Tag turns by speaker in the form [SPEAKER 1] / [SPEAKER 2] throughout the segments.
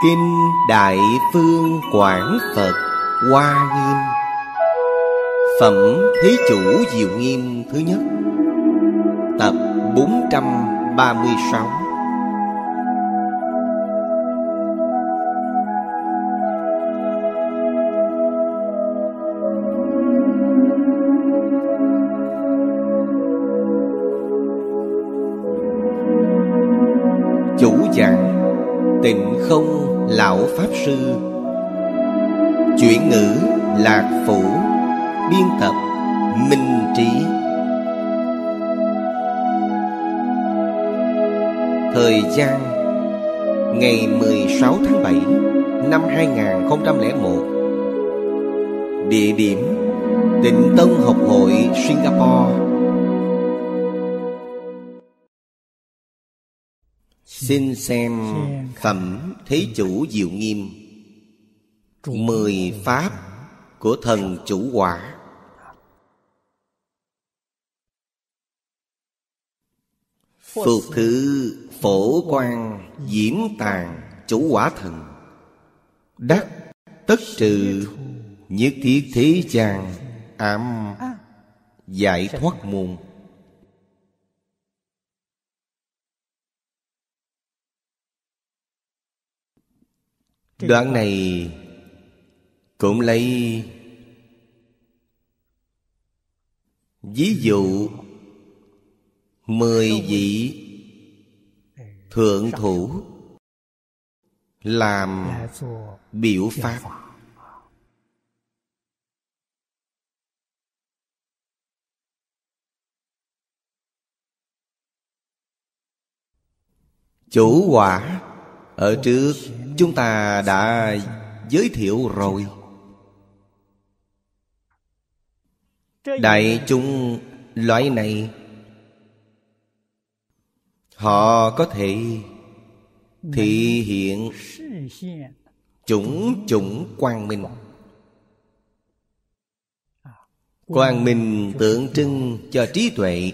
[SPEAKER 1] Kinh Đại Phương Quảng Phật Hoa Nghiêm. Phẩm Thế Chủ Diệu Nghiêm thứ nhất. Tập 436. Chủ giảng Tịnh Không Lão Pháp Sư. Chuyển ngữ Lạc Phủ. Biên tập Minh Trí. Thời gian ngày 16 tháng 7 năm 2001. Địa điểm Tịnh Tông Học Hội Singapore. Xin xem Phẩm Thế Chủ Diệu Nghiêm. 10 Pháp của Thần Chủ Quả. Phục thứ Phổ Quang Diễm Tàng Chủ Quả Thần. Đắc tất trừ nhất thiết thế gian ám giải thoát môn. Đoạn này cũng lấy ví dụ 10 vị thượng thủ làm biểu pháp. Chủ quả ở trước chúng ta đã giới thiệu rồi. Đại chúng loại này họ có thể thị hiện chủng chủng quang minh. Quang minh tượng trưng cho trí tuệ,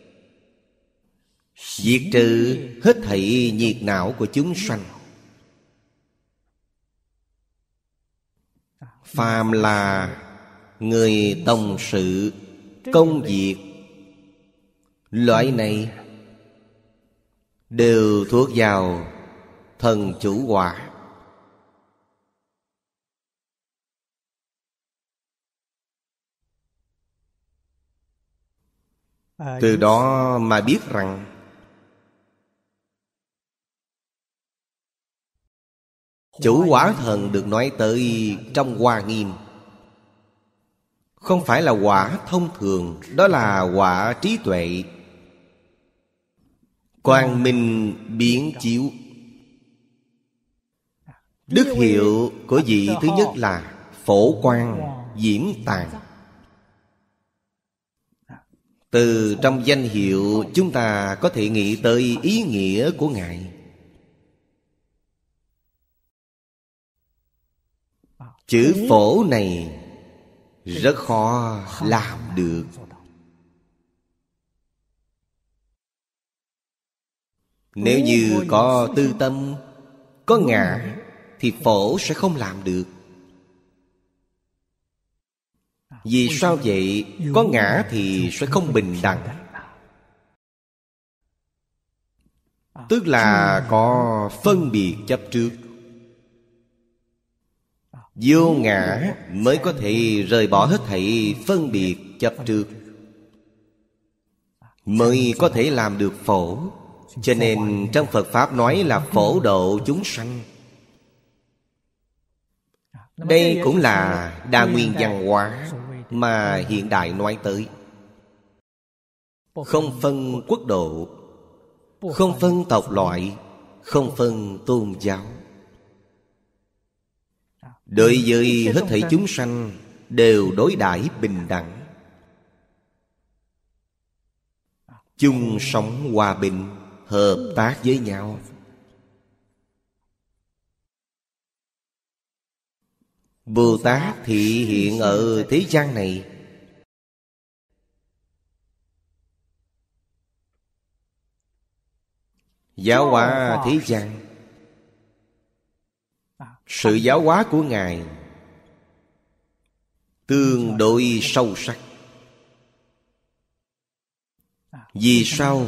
[SPEAKER 1] diệt trừ hết thảy nhiệt não của chúng sanh. Phàm là người tổng sự công việc, loại này đều thuộc vào thần chủ quả. Từ đó mà biết rằng chủ quả thần được nói tới trong Hoa Nghiêm không phải là quả thông thường, đó là quả trí tuệ, quang minh biến chiếu. Đức hiệu của vị thứ nhất là Phổ Quang Diễm Tàng. Từ trong danh hiệu chúng ta có thể nghĩ tới ý nghĩa của Ngài. Chữ phổ này rất khó làm được. Nếu như có tư tâm, có ngã thì phổ sẽ không làm được. Vì sao vậy? Có ngã thì sẽ không bình đẳng. Tức là có phân biệt chấp trước. Vô ngã mới có thể rời bỏ hết thảy phân biệt chấp trước, mới có thể làm được phổ. Cho nên trong Phật Pháp nói là phổ độ chúng sanh. Đây cũng là đa nguyên văn hóa mà hiện đại nói tới. Không phân quốc độ, không phân tộc loại, không phân tôn giáo. Đối với hết thảy chúng sanh đều đối đãi bình đẳng, chung sống hòa bình, hợp tác với nhau. Bồ Tát thị hiện ở thế gian này giáo hóa thế gian. Sự giáo hóa của Ngài tương đối sâu sắc. Vì sao?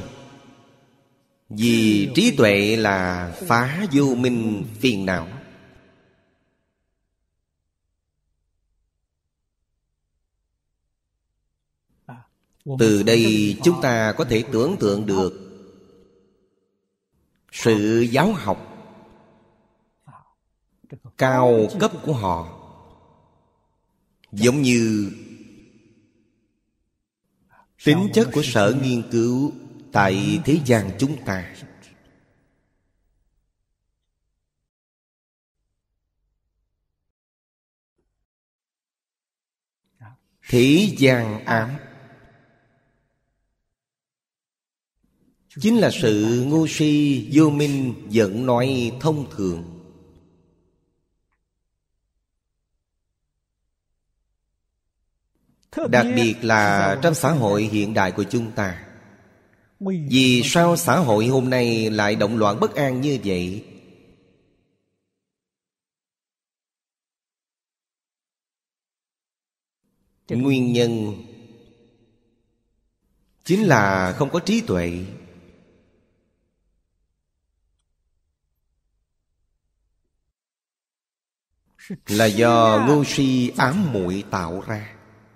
[SPEAKER 1] Vì trí tuệ là phá vô minh phiền não. Từ đây chúng ta có thể tưởng tượng được sự giáo học cao cấp của họ. Giống như tính chất của sở nghiên cứu tại thế gian chúng ta. Thế gian ám chính là sự ngu si vô minh giận nói thông thường. Đặc biệt là trong xã hội hiện đại của chúng ta. Vì sao xã hội hôm nay lại động loạn bất an như vậy? Nguyên nhân chính là không có trí tuệ. Là do ngu si ám muội tạo ra.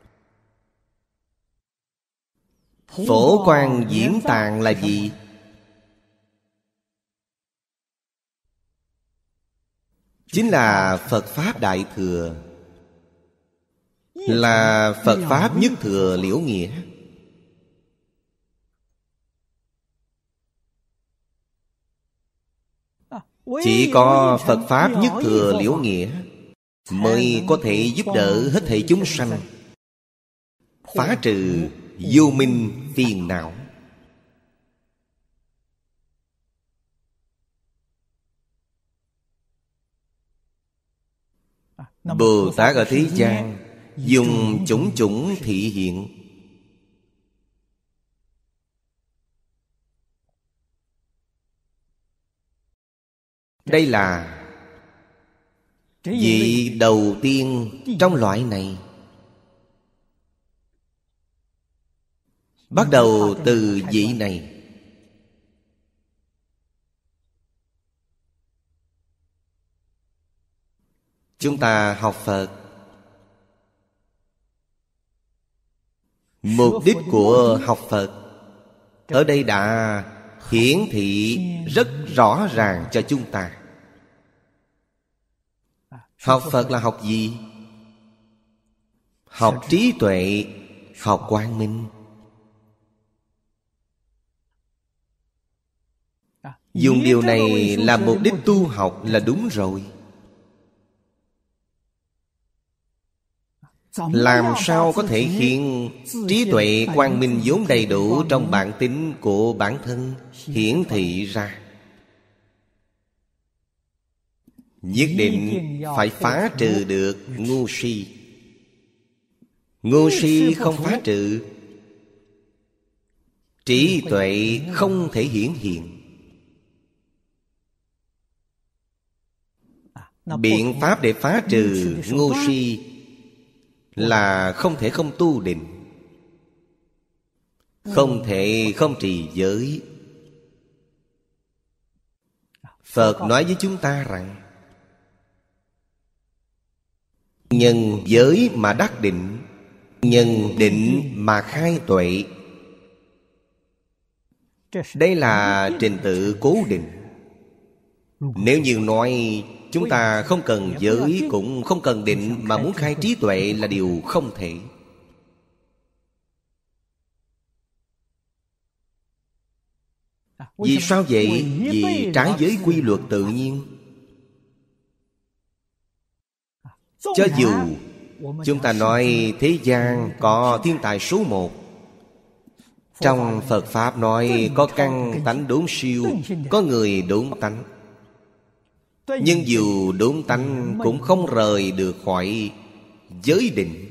[SPEAKER 1] Phổ quang diễn tạng là gì? Chính là Phật Pháp Đại Thừa, là Phật Pháp Nhất Thừa Liễu Nghĩa. Chỉ có Phật Pháp Nhất Thừa Liễu Nghĩa mới có thể giúp đỡ hết thảy chúng sanh, phá trừ vô minh phiền não. Bồ Tát ở thế gian dùng chủng chủng thị hiện. Đây là vị đầu tiên trong loại này. Bắt đầu từ vị này. Chúng ta học Phật, mục đích của học Phật ở đây đã hiển thị rất rõ ràng cho chúng ta. Học Phật là học gì? Học trí tuệ, học quang minh. Dùng điều này làm mục đích tu học là đúng rồi. Làm sao có thể khiến trí tuệ quang minh vốn đầy đủ trong bản tính của bản thân hiển thị ra? Nhất định phải phá trừ được ngu si. Ngu si không phá trừ, trí tuệ không thể hiển hiện. Biện pháp để phá trừ ngu si là không thể không tu định, không thể không trì giới. Phật nói với chúng ta rằng nhân giới mà đắc định, nhân định mà khai tuệ. Đây là trình tự cố định. Nếu như nói chúng ta không cần giới cũng không cần định mà muốn khai trí tuệ là điều không thể. Vì sao vậy? Vì trái với quy luật tự nhiên. Cho dù chúng ta nói thế gian có thiên tài số một, trong Phật Pháp nói có căn tánh đốn siêu, có người đốn tánh. Nhưng dù đốn tánh cũng không rời được khỏi giới định.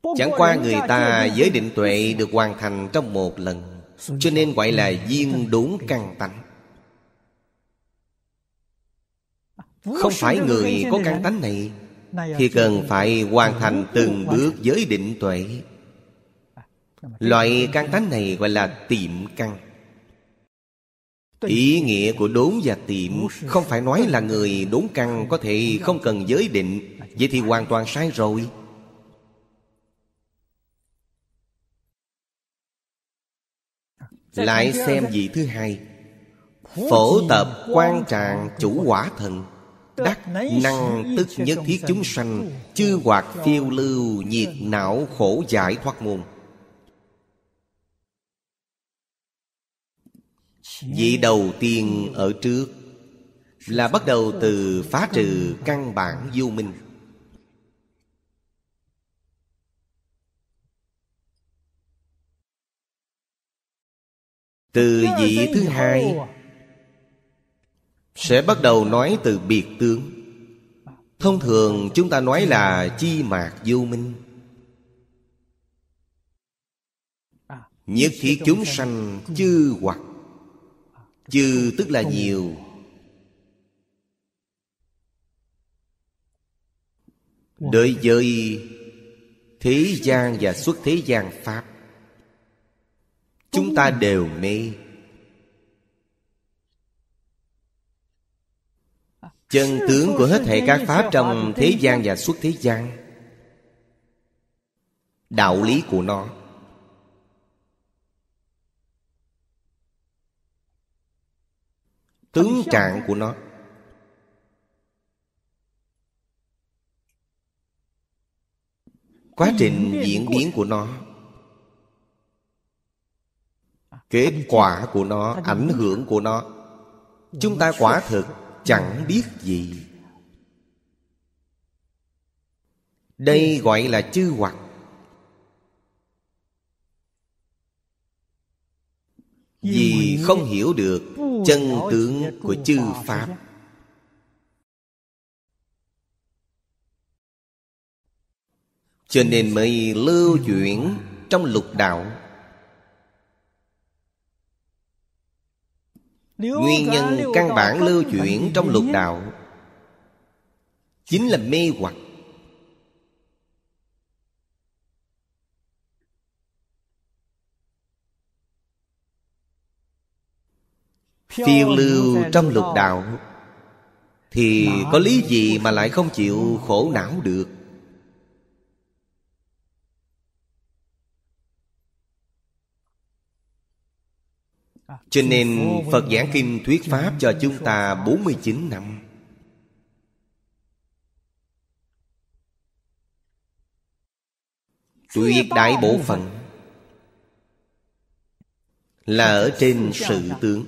[SPEAKER 1] Chẳng qua người ta giới định tuệ được hoàn thành trong một lần, cho nên gọi là viên đốn căn tánh. Không phải người có căn tánh này thì cần phải hoàn thành từng bước giới định tuệ. Loại căn tánh này gọi là tiệm căn. Ý nghĩa của đốn và tiệm không phải nói là người đốn căn có thể không cần giới định. Vậy thì hoàn toàn sai rồi. Lại xem vị thứ hai: phổ tập quan trạng chủ hỏa thần, đắc năng tức nhất thiết chúng sanh, chư hoạt phiêu lưu nhiệt não khổ giải thoát môn. Vị đầu tiên ở trước là bắt đầu từ phá trừ căn bản vô minh. Từ vị thứ hai sẽ bắt đầu nói từ biệt tướng. Thông thường chúng ta nói là chi mạc vô minh. Nhất thiết chúng sanh chư hoặc. Chư tức là nhiều. Đối với thế gian và xuất thế gian pháp, chúng ta đều mê. Chân tướng của hết thảy các pháp trong thế gian và xuất thế gian, đạo lý của nó, tướng trạng của nó, quá trình diễn biến của nó, kết quả của nó, ảnh hưởng của nó, chúng ta quả thực chẳng biết gì. Đây gọi là chư hoặc. Vì không hiểu được chân tướng của chư pháp, cho nên mới lưu chuyển trong lục đạo. Nguyên nhân căn bản lưu chuyển trong lục đạo chính là mê hoặc. Phiêu lưu trong lục đạo thì có lý gì mà lại không chịu khổ não được. Cho nên Phật giảng kinh thuyết pháp cho chúng ta 49 năm. Tuyệt đại bộ phận là ở trên sự tướng.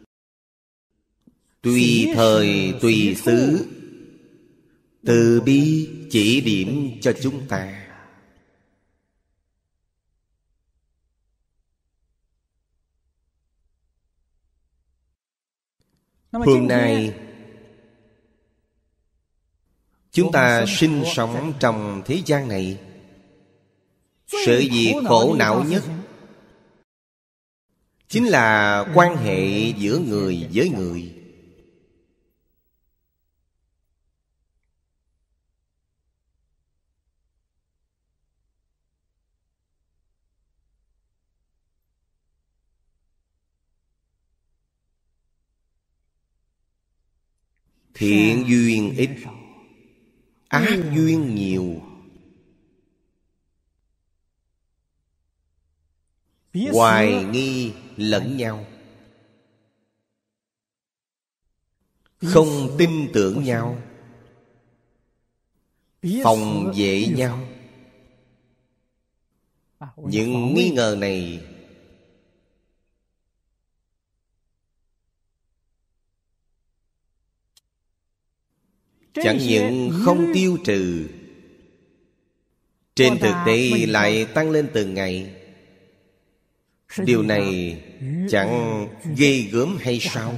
[SPEAKER 1] Tùy thời tùy xứ, từ bi chỉ điểm cho chúng ta. Hôm nay chúng ta sinh sống trong thế gian này, sự gì khổ não nhất chính là quan hệ giữa người với người. Thiện duyên ít, ác duyên nhiều. Hoài nghi lẫn nhau, không tin tưởng nhau, phòng vệ nhau. Những nghi ngờ này chẳng những không tiêu trừ, trên thực tế lại tăng lên từng ngày. Điều này chẳng ghê gớm hay sao?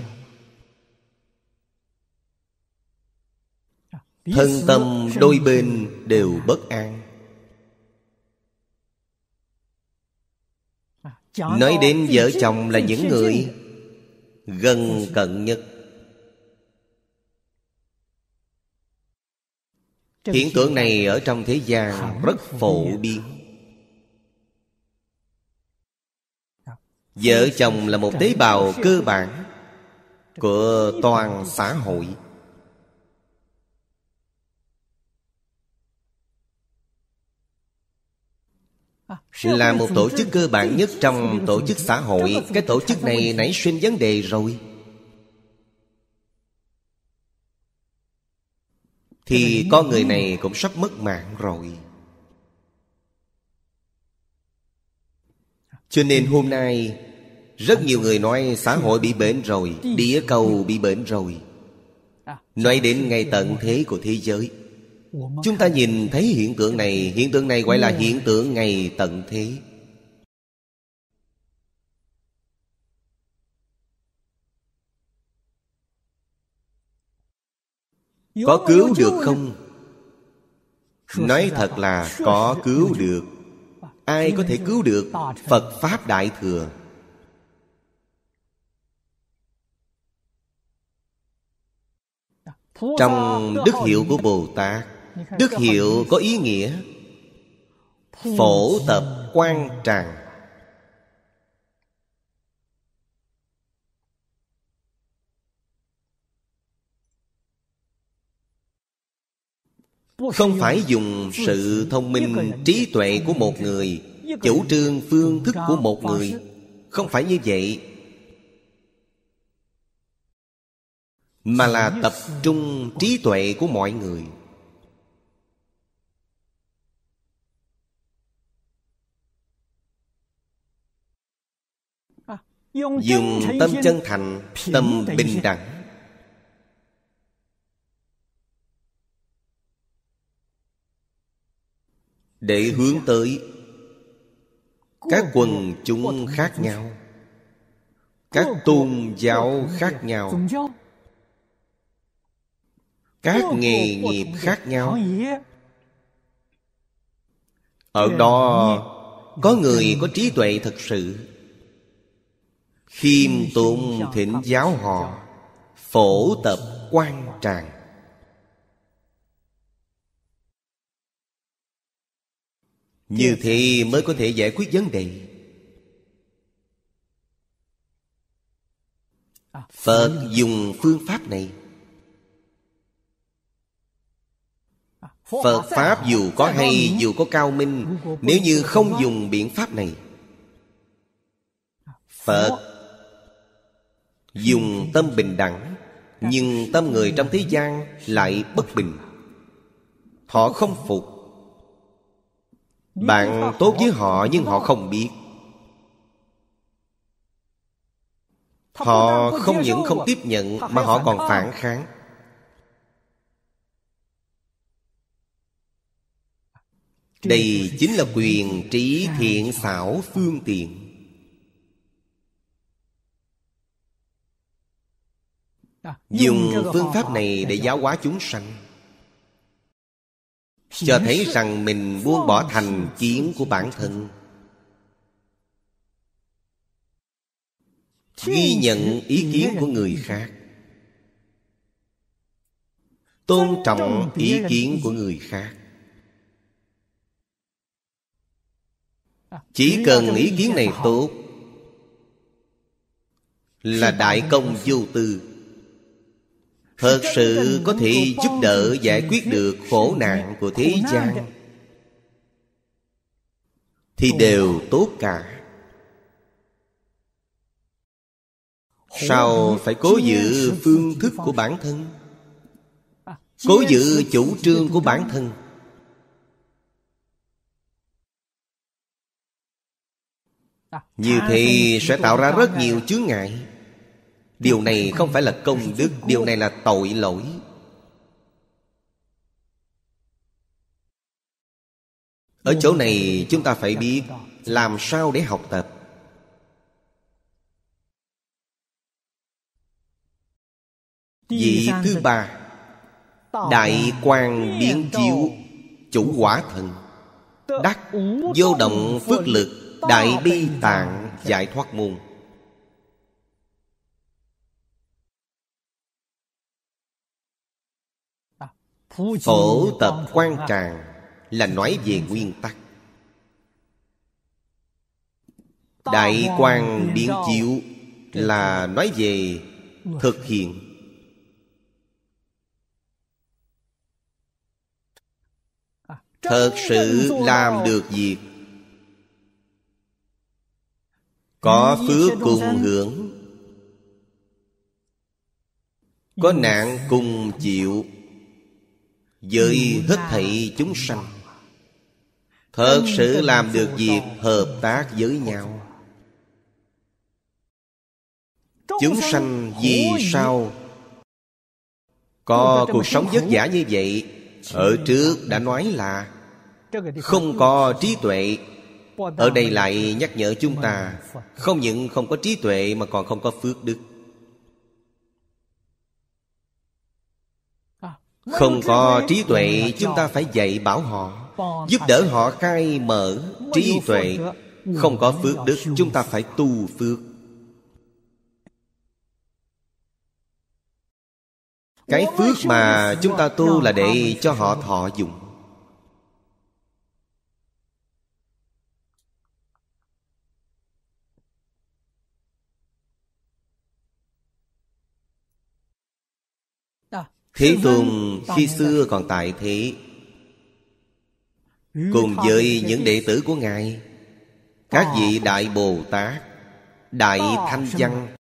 [SPEAKER 1] Thân tâm đôi bên đều bất an. Nói đến vợ chồng là những người gần cận nhất. Hiện tượng này ở trong thế gian rất phổ biến. Vợ chồng là một tế bào cơ bản của toàn xã hội. Là một tổ chức cơ bản nhất trong tổ chức xã hội. Cái tổ chức này nảy sinh vấn đề rồi thì con người này cũng sắp mất mạng rồi. Cho nên hôm nay rất nhiều người nói xã hội bị bệnh rồi, địa cầu bị bệnh rồi. Nói đến ngay tận thế của thế giới. Chúng ta nhìn thấy hiện tượng này gọi là hiện tượng ngày tận thế. Có cứu được không? Nói thật là có cứu được. Ai có thể cứu được? Phật Pháp Đại Thừa. Trong đức hiệu của Bồ Tát, đức hiệu có ý nghĩa phổ tập quan tràng. Không phải dùng sự thông minh trí tuệ của một người, chủ trương phương thức của một người. Không phải như vậy, mà là tập trung trí tuệ của mọi người. Dùng tâm chân thành, tâm bình đẳng để hướng tới các quần chúng khác nhau, các tôn giáo khác nhau, các nghề nghiệp khác nhau. Ở đó có người có trí tuệ thật sự, khiêm tốn thỉnh giáo họ, phổ tập quan tràng. Như thế mới có thể giải quyết vấn đề. Phật dùng phương pháp này. Phật Pháp dù có hay, dù có cao minh, nếu như không dùng biện pháp này, Phật dùng tâm bình đẳng, nhưng tâm người trong thế gian lại bất bình. Họ không phục. Bạn tốt với họ nhưng họ không biết. Họ không những không tiếp nhận mà họ còn phản kháng. Đây chính là quyền trí thiện xảo phương tiện. Dùng phương pháp này để giáo hóa chúng sanh, cho thấy rằng mình buông bỏ thành kiến của bản thân, ghi nhận ý kiến của người khác, tôn trọng ý kiến của người khác. Chỉ cần ý kiến này tốt là đại công vô tư, thật sự có thể giúp đỡ giải quyết được khổ nạn của thế gian, thì đều tốt cả. Sao phải cố giữ phương thức của bản thân, cố giữ chủ trương của bản thân? Như thế sẽ tạo ra rất nhiều chướng ngại. Điều này không phải là công đức, điều này là tội lỗi. Ở chỗ này chúng ta phải biết làm sao để học tập. Vị thứ ba, đại quang biến chiếu chủ quả thần, đắc vô động phước lực, Đại Bi Tạng Giải Thoát Môn. Phổ Tập Quan Tràng là nói về nguyên tắc. Đại Quang Biến Chiếu là nói về thực hiện. Thật sự làm được việc, có phước cùng hưởng, có nạn cùng chịu với hết thảy chúng sanh. Thật sự làm được việc hợp tác với nhau. Chúng sanh vì sao có cuộc sống vất vả như vậy? Ở trước đã nói là không có trí tuệ. Ở đây lại nhắc nhở chúng ta, không những không có trí tuệ mà còn không có phước đức. Không có trí tuệ, chúng ta phải dạy bảo họ, giúp đỡ họ khai mở trí tuệ. Không có phước đức, chúng ta phải tu phước. Cái phước mà chúng ta tu là để cho họ thọ dụng. Thế Tôn khi xưa còn tại thế, cùng với những đệ tử của Ngài, các vị Đại Bồ Tát, Đại Thanh Văn,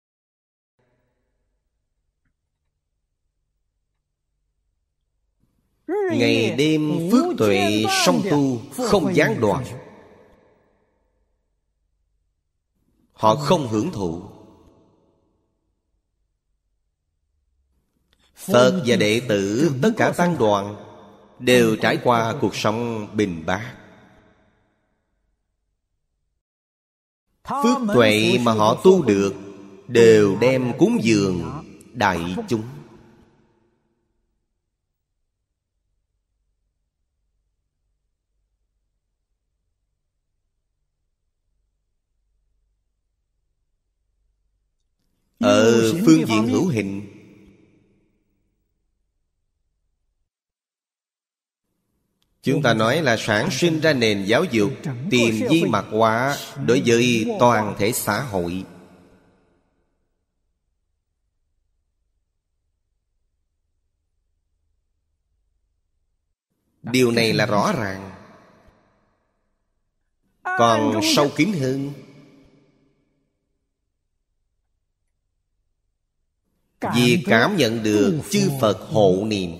[SPEAKER 1] ngày đêm phước tuệ song tu, không gián đoạn. Họ không hưởng thụ. Phật và đệ tử, tất cả tăng đoàn đều trải qua cuộc sống bình bát. Phước tuệ mà họ tu được đều đem cúng dường đại chúng. Ở phương diện hữu hình, chúng ta nói là sản sinh ra nền giáo dục tiền vi mạc hóa đối với toàn thể xã hội. Điều này là rõ ràng. Còn sâu kín hơn, vì cảm nhận được chư Phật hộ niệm,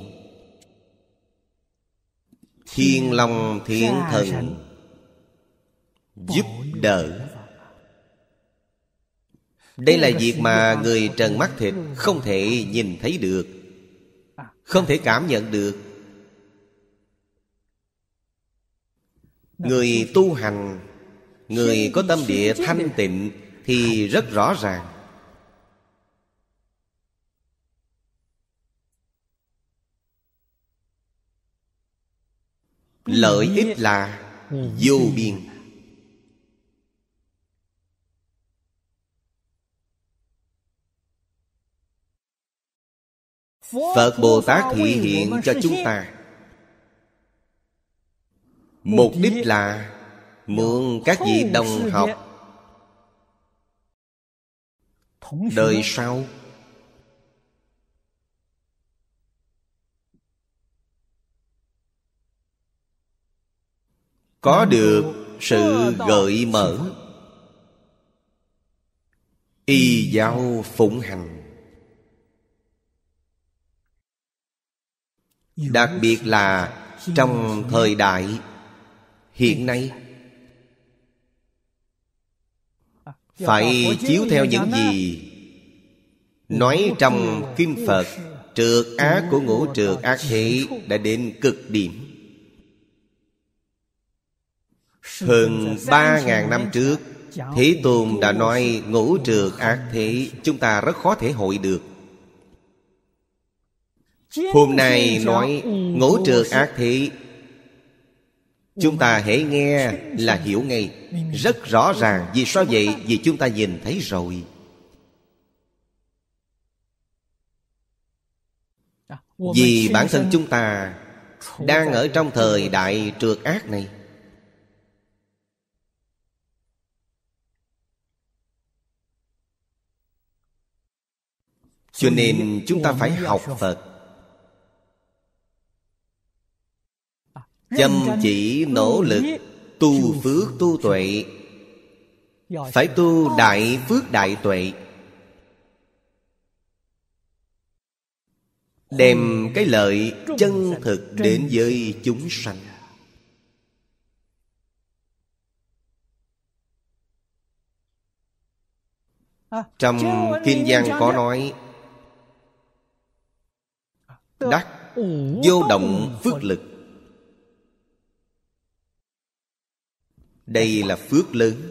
[SPEAKER 1] Thiên Long Thiên Thần giúp đỡ. Đây là việc mà người trần mắt thịt không thể nhìn thấy được, không thể cảm nhận được. Người tu hành, người có tâm địa thanh tịnh thì rất rõ ràng. Lợi ích là vô biên. Phật Bồ Tát thị hiện cho chúng ta, mục đích là muốn các vị đồng học đời sau có được sự gợi mở, y giáo phụng hành. Đặc biệt là trong thời đại hiện nay, phải chiếu theo những gì nói trong kinh Phật. Trượt ác của ngũ trượt ác thế đã đến cực điểm. Hơn 3.000 năm trước, Thế Tôn đã nói ngũ trượt ác thế, chúng ta rất khó thể hội được. Hôm nay nói ngũ trượt ác thế, Chúng ta hễ nghe là hiểu ngay, rất rõ ràng. Vì sao vậy? Vì chúng ta nhìn thấy rồi. Vì bản thân chúng ta đang ở trong thời đại trượt ác này. Cho nên chúng ta phải học Phật, chăm chỉ nỗ lực tu phước tu tuệ. Phải tu đại phước đại tuệ, đem cái lợi chân thực đến với chúng sanh. Trong Kinh văn có nói: đắc vô động phước lực. Đây là phước lớn.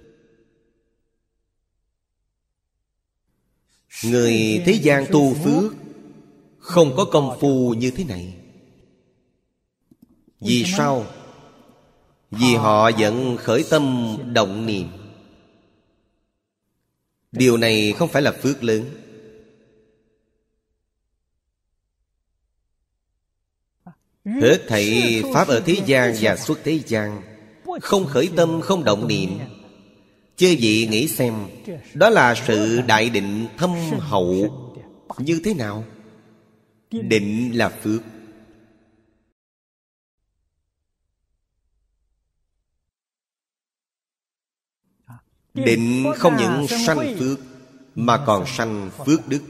[SPEAKER 1] Người thế gian tu phước không có công phu như thế này. Vì sao? Vì họ vẫn khởi tâm động niệm. Điều này không phải là phước lớn. Hết thảy pháp ở thế gian và xuất thế gian không khởi tâm không động niệm. Chư vị nghĩ xem, đó là sự đại định thâm hậu như thế nào? Định là phước. Định không những sanh phước mà còn sanh phước đức.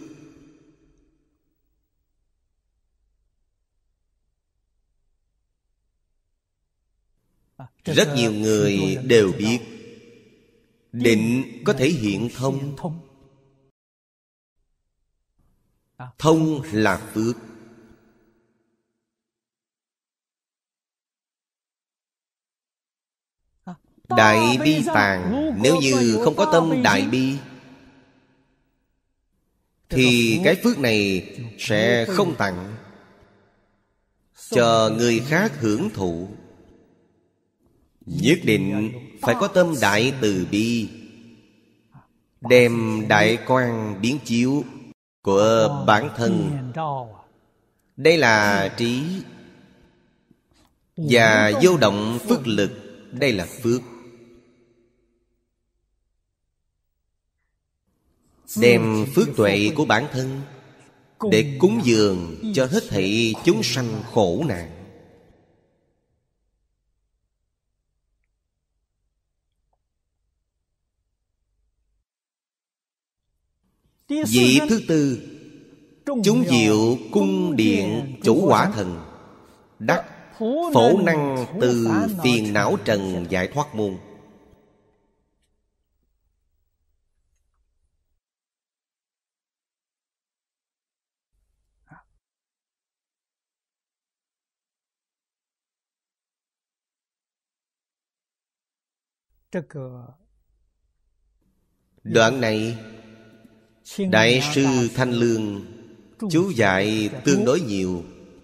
[SPEAKER 1] Rất nhiều người đều biết định có thể hiện thông. Thông là phước. Đại bi tàng, nếu như không có tâm đại bi thì cái phước này sẽ không tặng cho người khác hưởng thụ. Nhất định phải có tâm đại từ bi, đem đại quang biến chiếu của bản thân. Đây là trí. Và vô động phước lực, đây là phước. Đem phước tuệ của bản thân để cúng dường cho hết thảy chúng sanh khổ nạn. Vị thứ tư, chúng diệu cung điện chủ quả thần, đắc phổ năng từ phiền não trần giải thoát môn. Đoạn này Đại sư Thanh Lương chú giải tương đối nhiều.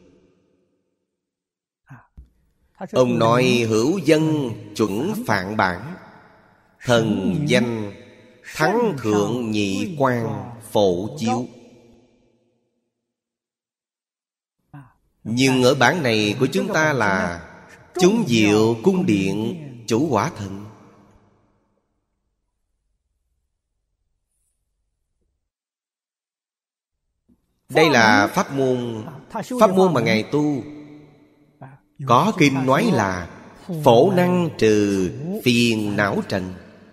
[SPEAKER 1] Ông nói hữu dân chuẩn phạn bản, thần danh thắng thượng nhị quan phổ chiếu. Nhưng ở bản này của chúng ta là chúng diệu cung điện chủ quả thần. Đây là pháp môn mà Ngài tu. Có kinh nói là phổ năng trừ phiền não trần.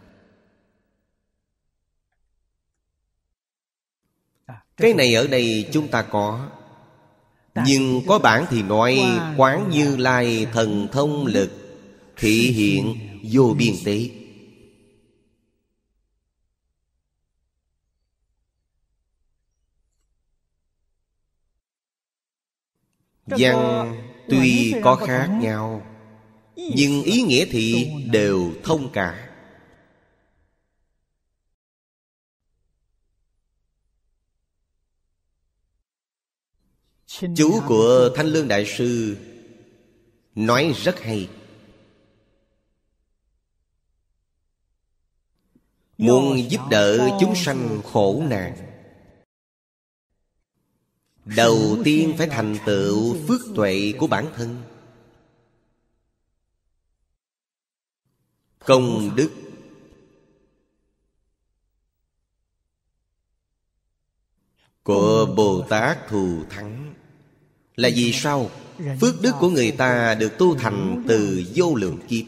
[SPEAKER 1] Cái này ở đây chúng ta có. Nhưng có bản thì nói Quán Như Lai thần thông lực thị hiện vô biên tế. Văn tuy có khác nhau, nhưng ý nghĩa thì đều thông cả. Chú của Thanh Lương Đại Sư nói rất hay. Muốn giúp đỡ chúng sanh khổ nạn, đầu tiên phải thành tựu phước tuệ của bản thân. Công đức của Bồ Tát Thù Thắng là vì sao? Phước đức của người ta được tu thành từ vô lượng kiếp.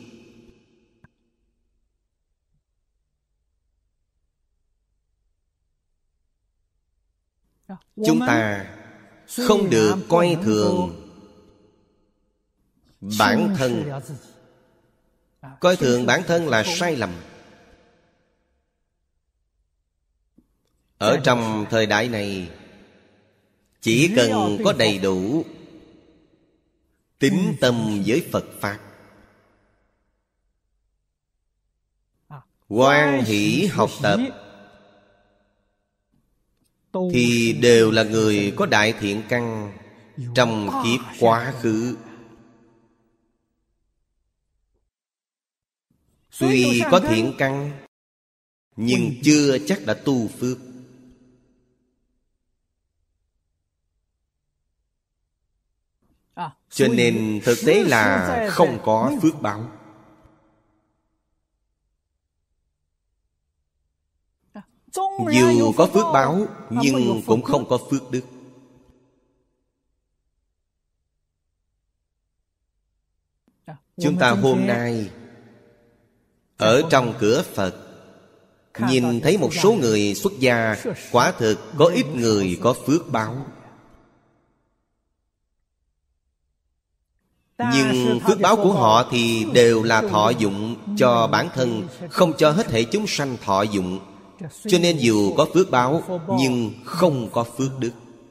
[SPEAKER 1] Chúng ta không được coi thường bản thân. Coi thường bản thân là sai lầm. Ở trong thời đại này, chỉ cần có đầy đủ tín tâm với Phật Pháp, hoan hỷ học tập, thì đều là người có đại thiện căn trong kiếp quá khứ. Tuy có thiện căn, nhưng chưa chắc đã tu phước. Cho nên thực tế là không có phước báo. Dù có phước báo, nhưng cũng không có phước đức. Chúng ta hôm nay ở trong cửa Phật, nhìn thấy một số người xuất gia, quả thực có ít người có phước báo. Nhưng phước báo của họ thì đều là thọ dụng cho bản thân, không cho hết thảy chúng sanh thọ dụng. Cho nên dù có phước báo, nhưng không có phước đức.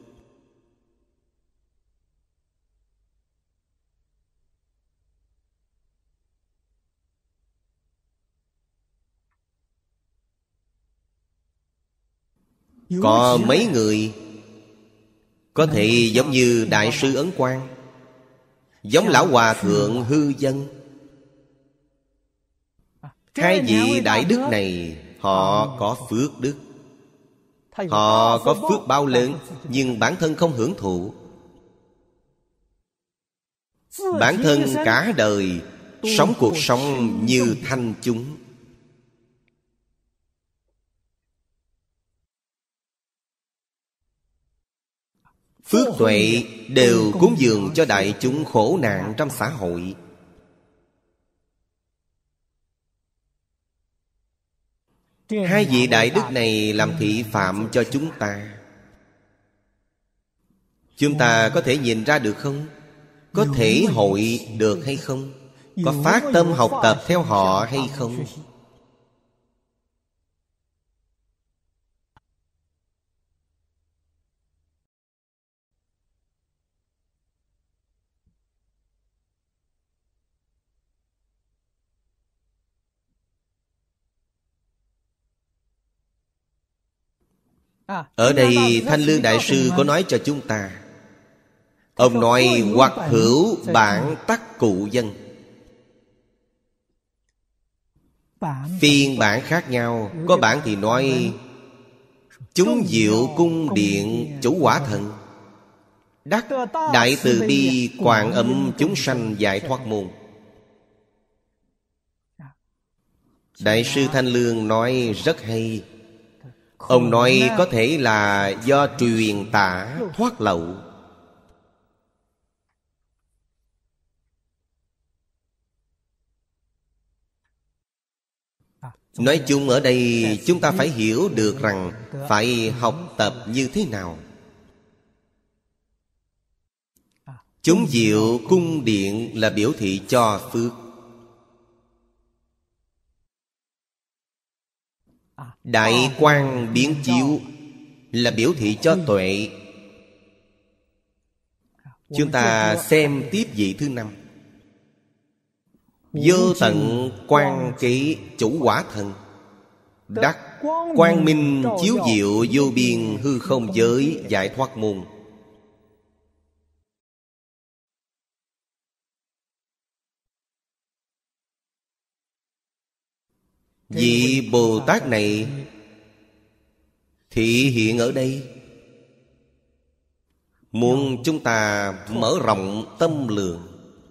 [SPEAKER 1] Có mấy người có thể giống như Đại sư Ấn Quang, giống Lão Hòa Thượng Hư Dân. Hai vị đại đức này, họ có phước đức, họ có phước báo lớn, nhưng bản thân không hưởng thụ. Bản thân cả đời sống cuộc sống như thanh chúng. Phước tuệ đều cúng dường cho đại chúng khổ nạn trong xã hội. Hai vị đại đức này làm thị phạm cho chúng ta. Chúng ta có thể nhìn ra được không? Có thể hội được hay không? Có phát tâm học tập theo họ hay không? Ở đây Thanh Lương Đại Sư có nói cho chúng ta. Ông nói hoặc hữu bản tắc cụ dân. Phiên bản khác nhau. Có bản thì nói chúng diệu cung điện chủ quả thần, đắc đại từ bi quảng âm chúng sanh giải thoát môn. Đại sư Thanh Lương nói rất hay. Ông nói có thể là do truyền tả thoát lậu. Nói chung ở đây chúng ta phải hiểu được rằng phải học tập như thế nào. Chúng diệu cung điện là biểu thị cho phước. Đại quang biến chiếu là biểu thị cho tuệ. Chúng ta xem tiếp vị thứ 5. Vô tận quang ký chủ quả thần, đắc quang minh chiếu diệu vô biên hư không giới giải thoát môn. Vị Bồ Tát này thị hiện ở đây, muốn chúng ta mở rộng tâm lượng.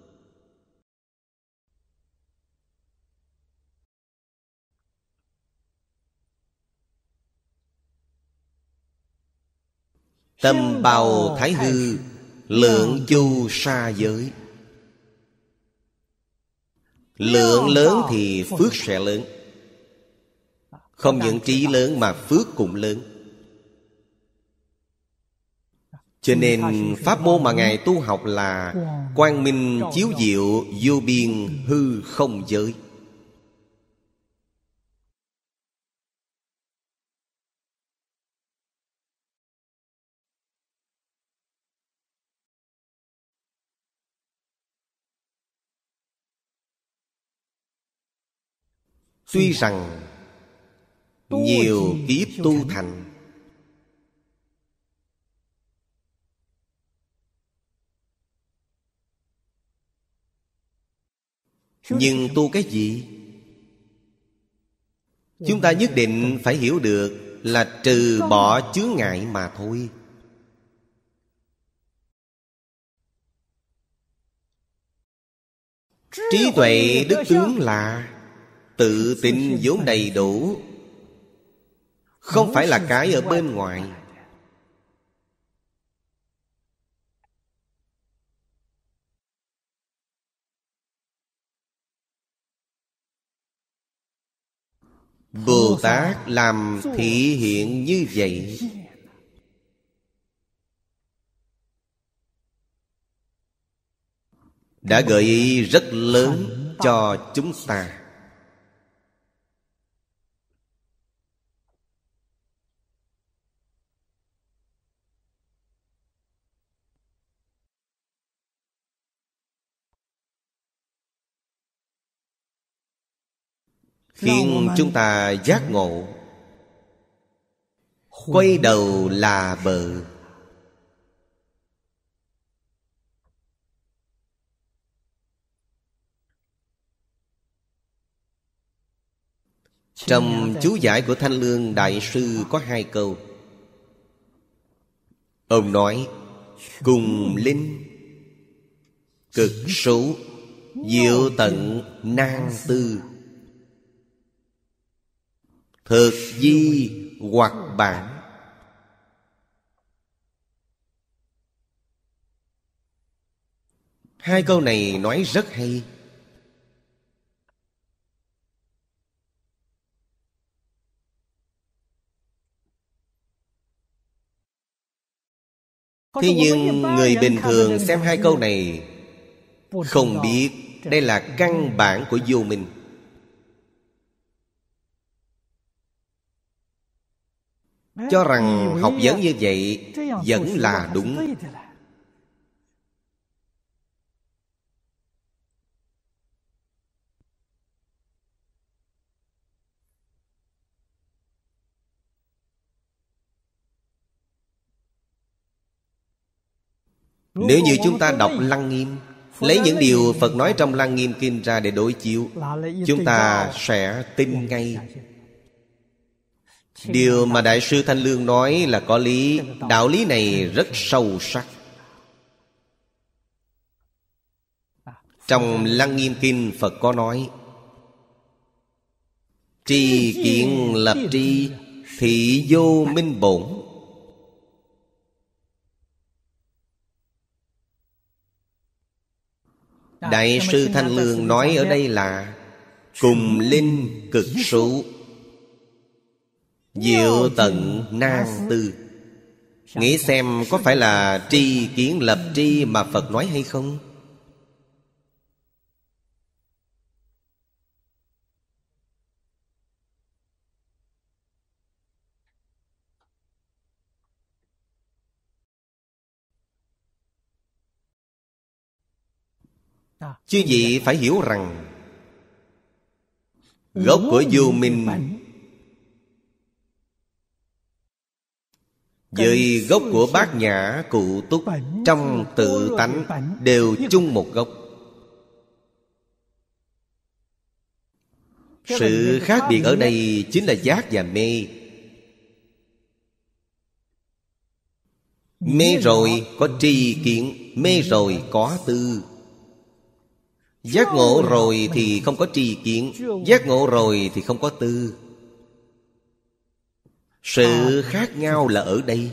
[SPEAKER 1] Tâm bào thái hư, lượng chu sa giới. Lượng lớn thì phước sẽ lớn. Không những trí lớn mà phước cũng lớn. Cho nên pháp môn mà Ngài tu học là quang minh chiếu diệu vô biên hư không giới. Tuy rằng nhiều kiếp tu thành, nhưng tu cái gì? Chúng ta nhất định phải hiểu được là trừ bỏ chướng ngại mà thôi. Trí tuệ đức tướng là tự tin vốn đầy đủ, không phải là cái ở bên ngoài. Bồ Tát làm thị hiện như vậy, đã gợi ý rất lớn cho chúng ta. Khiến chúng ta giác ngộ, quay đầu là bờ. Trong chú giải của Thanh Lương Đại Sư có 2 câu. Ông nói: cùng linh, cực số, diệu tận nan tư, thực di hoặc bản. Hai câu này nói rất hay. Thế nhưng người bình thường xem 2 câu này không biết đây là căn bản của vô minh. Cho rằng học vấn như vậy vẫn là đúng. Nếu như chúng ta đọc Lăng Nghiêm, lấy những điều Phật nói trong Lăng Nghiêm Kinh ra để đối chiếu, chúng ta sẽ tin ngay. Điều mà Đại sư Thanh Lương nói là có lý. Đạo lý này rất sâu sắc. Trong Lăng Nghiêm Kinh Phật có nói: tri kiện lập tri, thị vô minh bổn. Đại sư Thanh Lương nói ở đây là cùng linh cực số, diệu tận nan tư. Nghĩ xem có phải là tri kiến lập tri mà Phật nói hay không? Chư vị phải hiểu rằng gốc của vô minh với gốc của Bát Nhã Cụ Túc trong tự tánh đều chung một gốc. Sự khác biệt ở đây chính là giác và mê. Mê rồi có tri kiến, mê rồi có tư. Giác ngộ rồi thì không có tri kiến, giác ngộ rồi thì không có tư. Sự khác nhau là ở đây.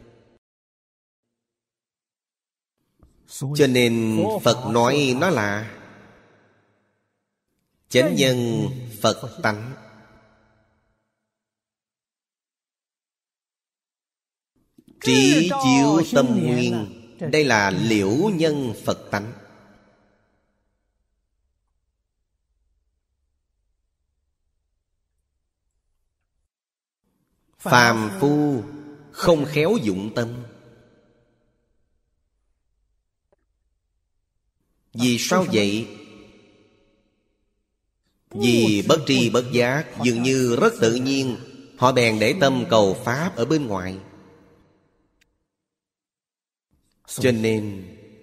[SPEAKER 1] Cho nên Phật nói nó là chánh nhân Phật tánh. Trí chiếu tâm nguyên, đây là liễu nhân Phật tánh. Phàm phu không khéo dụng tâm. Vì sao vậy? Vì bất tri bất giác, dường như rất tự nhiên, họ bèn để tâm cầu pháp ở bên ngoài. Cho nên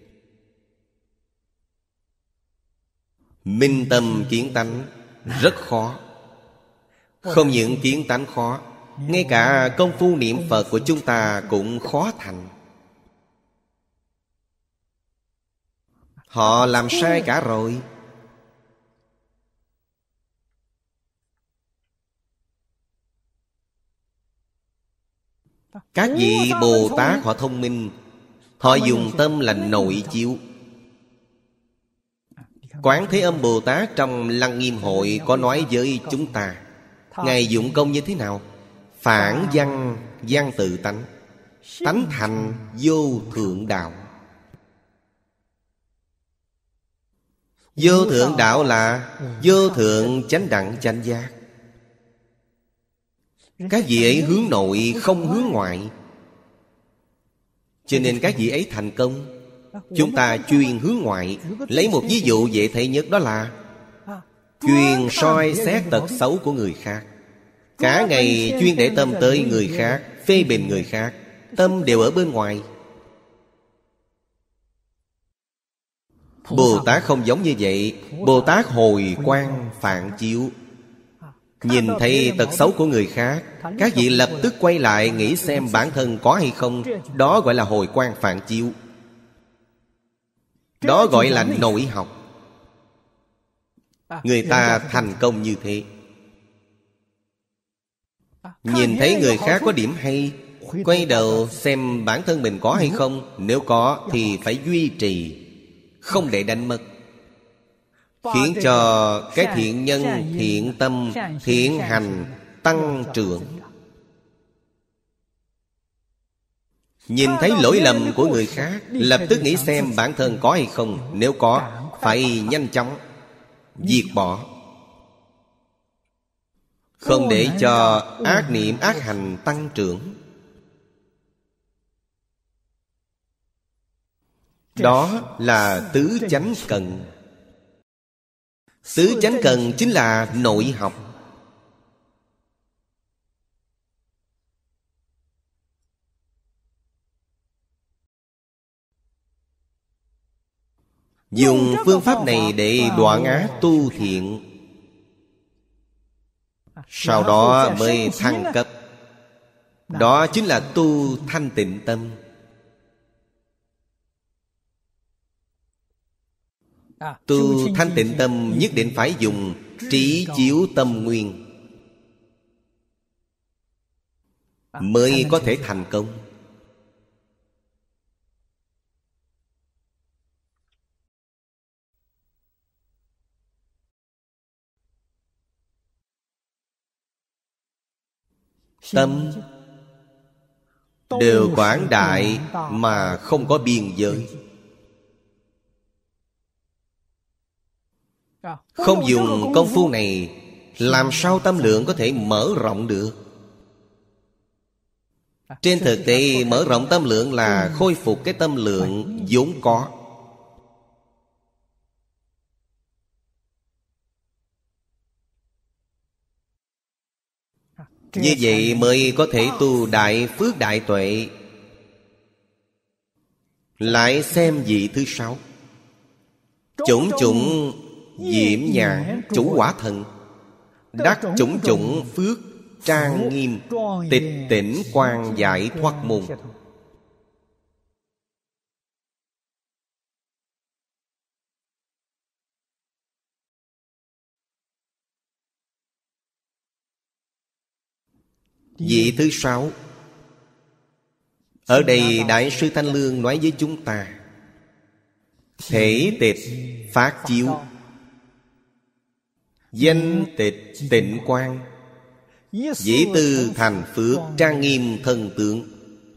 [SPEAKER 1] minh tâm kiến tánh rất khó. Không những kiến tánh khó, ngay cả công phu niệm Phật của chúng ta cũng khó thành. Họ làm sai cả rồi. Các vị Bồ Tát họ thông minh, họ dùng tâm là nội chiếu. Quán Thế Âm Bồ Tát trong Lăng Nghiêm Hội có nói với chúng ta, Ngài dụng công như thế nào? Phản văn văn tự tánh, tánh thành vô thượng đạo. Vô thượng đạo là vô thượng chánh đẳng chánh giác. Các vị ấy hướng nội không hướng ngoại, cho nên các vị ấy thành công. Chúng ta chuyên hướng ngoại. Lấy một ví dụ dễ thấy nhất, đó là chuyên soi xét tật xấu của người khác. Cả ngày chuyên để tâm tới người khác, phê bình người khác, tâm đều ở bên ngoài. Bồ Tát không giống như vậy. Bồ Tát hồi quang phản chiếu. Nhìn thấy tật xấu của người khác, các vị lập tức quay lại nghĩ xem bản thân có hay không. Đó gọi là hồi quang phản chiếu. Đó gọi là nội học. Người ta thành công như thế. Nhìn thấy người khác có điểm hay, quay đầu xem bản thân mình có hay không. Nếu có thì phải duy trì, không để đánh mất, khiến cho cái thiện nhân, thiện tâm, thiện hành tăng trưởng. Nhìn thấy lỗi lầm của người khác, lập tức nghĩ xem bản thân có hay không. Nếu có, phải nhanh chóng diệt bỏ, không để cho ác niệm ác hành tăng trưởng. Đó là tứ chánh cần. Tứ chánh cần chính là nội học. Dùng phương pháp này để đoạn ác tu thiện, sau đó mới thăng cấp. Đó chính là tu thanh tịnh tâm. Tu thanh tịnh tâm nhất định phải dùng trí chiếu tâm nguyên mới có thể thành công. Tâm đều quảng đại mà không có biên giới. Không dùng công phu này, làm sao tâm lượng có thể mở rộng được? Trên thực tế, mở rộng tâm lượng là khôi phục cái tâm lượng vốn có. Như vậy mới có thể tu đại phước đại tuệ. Lại xem vị thứ 6, chủng chủng diễm nhãn chủ quả thần. đắc chủng chủng phước trang nghiêm, tịch tỉnh quang giải thoát môn. Vị thứ 6. Ở đây Đại sư Thanh Lương nói với chúng ta: thể tịch phát chiếu, danh tịch tịnh quang, dĩ tư thành phước trang nghiêm thân tướng.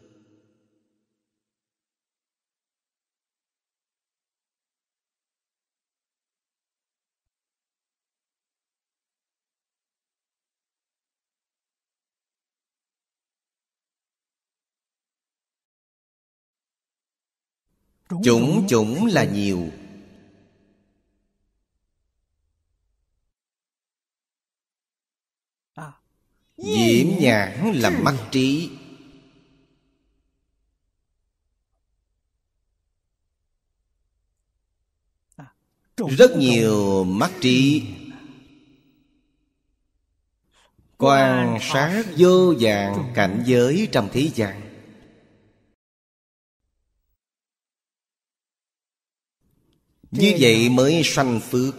[SPEAKER 1] Chủng chủng là nhiều. Diễm nhãn là mắt trí, rất nhiều mắt trí. Quan sát vô vàn cảnh giới trong thế gian. Như vậy mới sanh phước.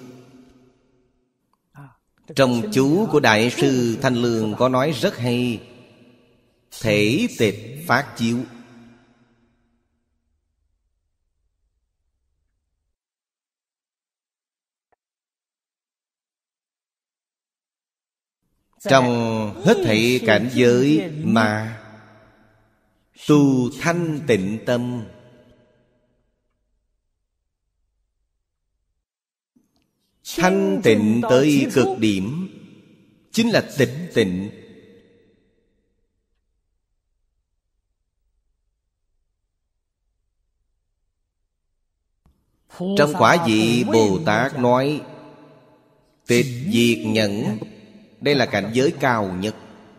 [SPEAKER 1] Trong chú của Đại sư Thanh Lương có nói rất hay: thể tịch phát chiếu. Trong hết thảy cảnh giới mà tu thanh tịnh tâm, thanh tịnh tới cực điểm chính là tịch tịnh. Trong quả vị Bồ Tát nói tịch diệt nhẫn, đây là cảnh giới cao nhất.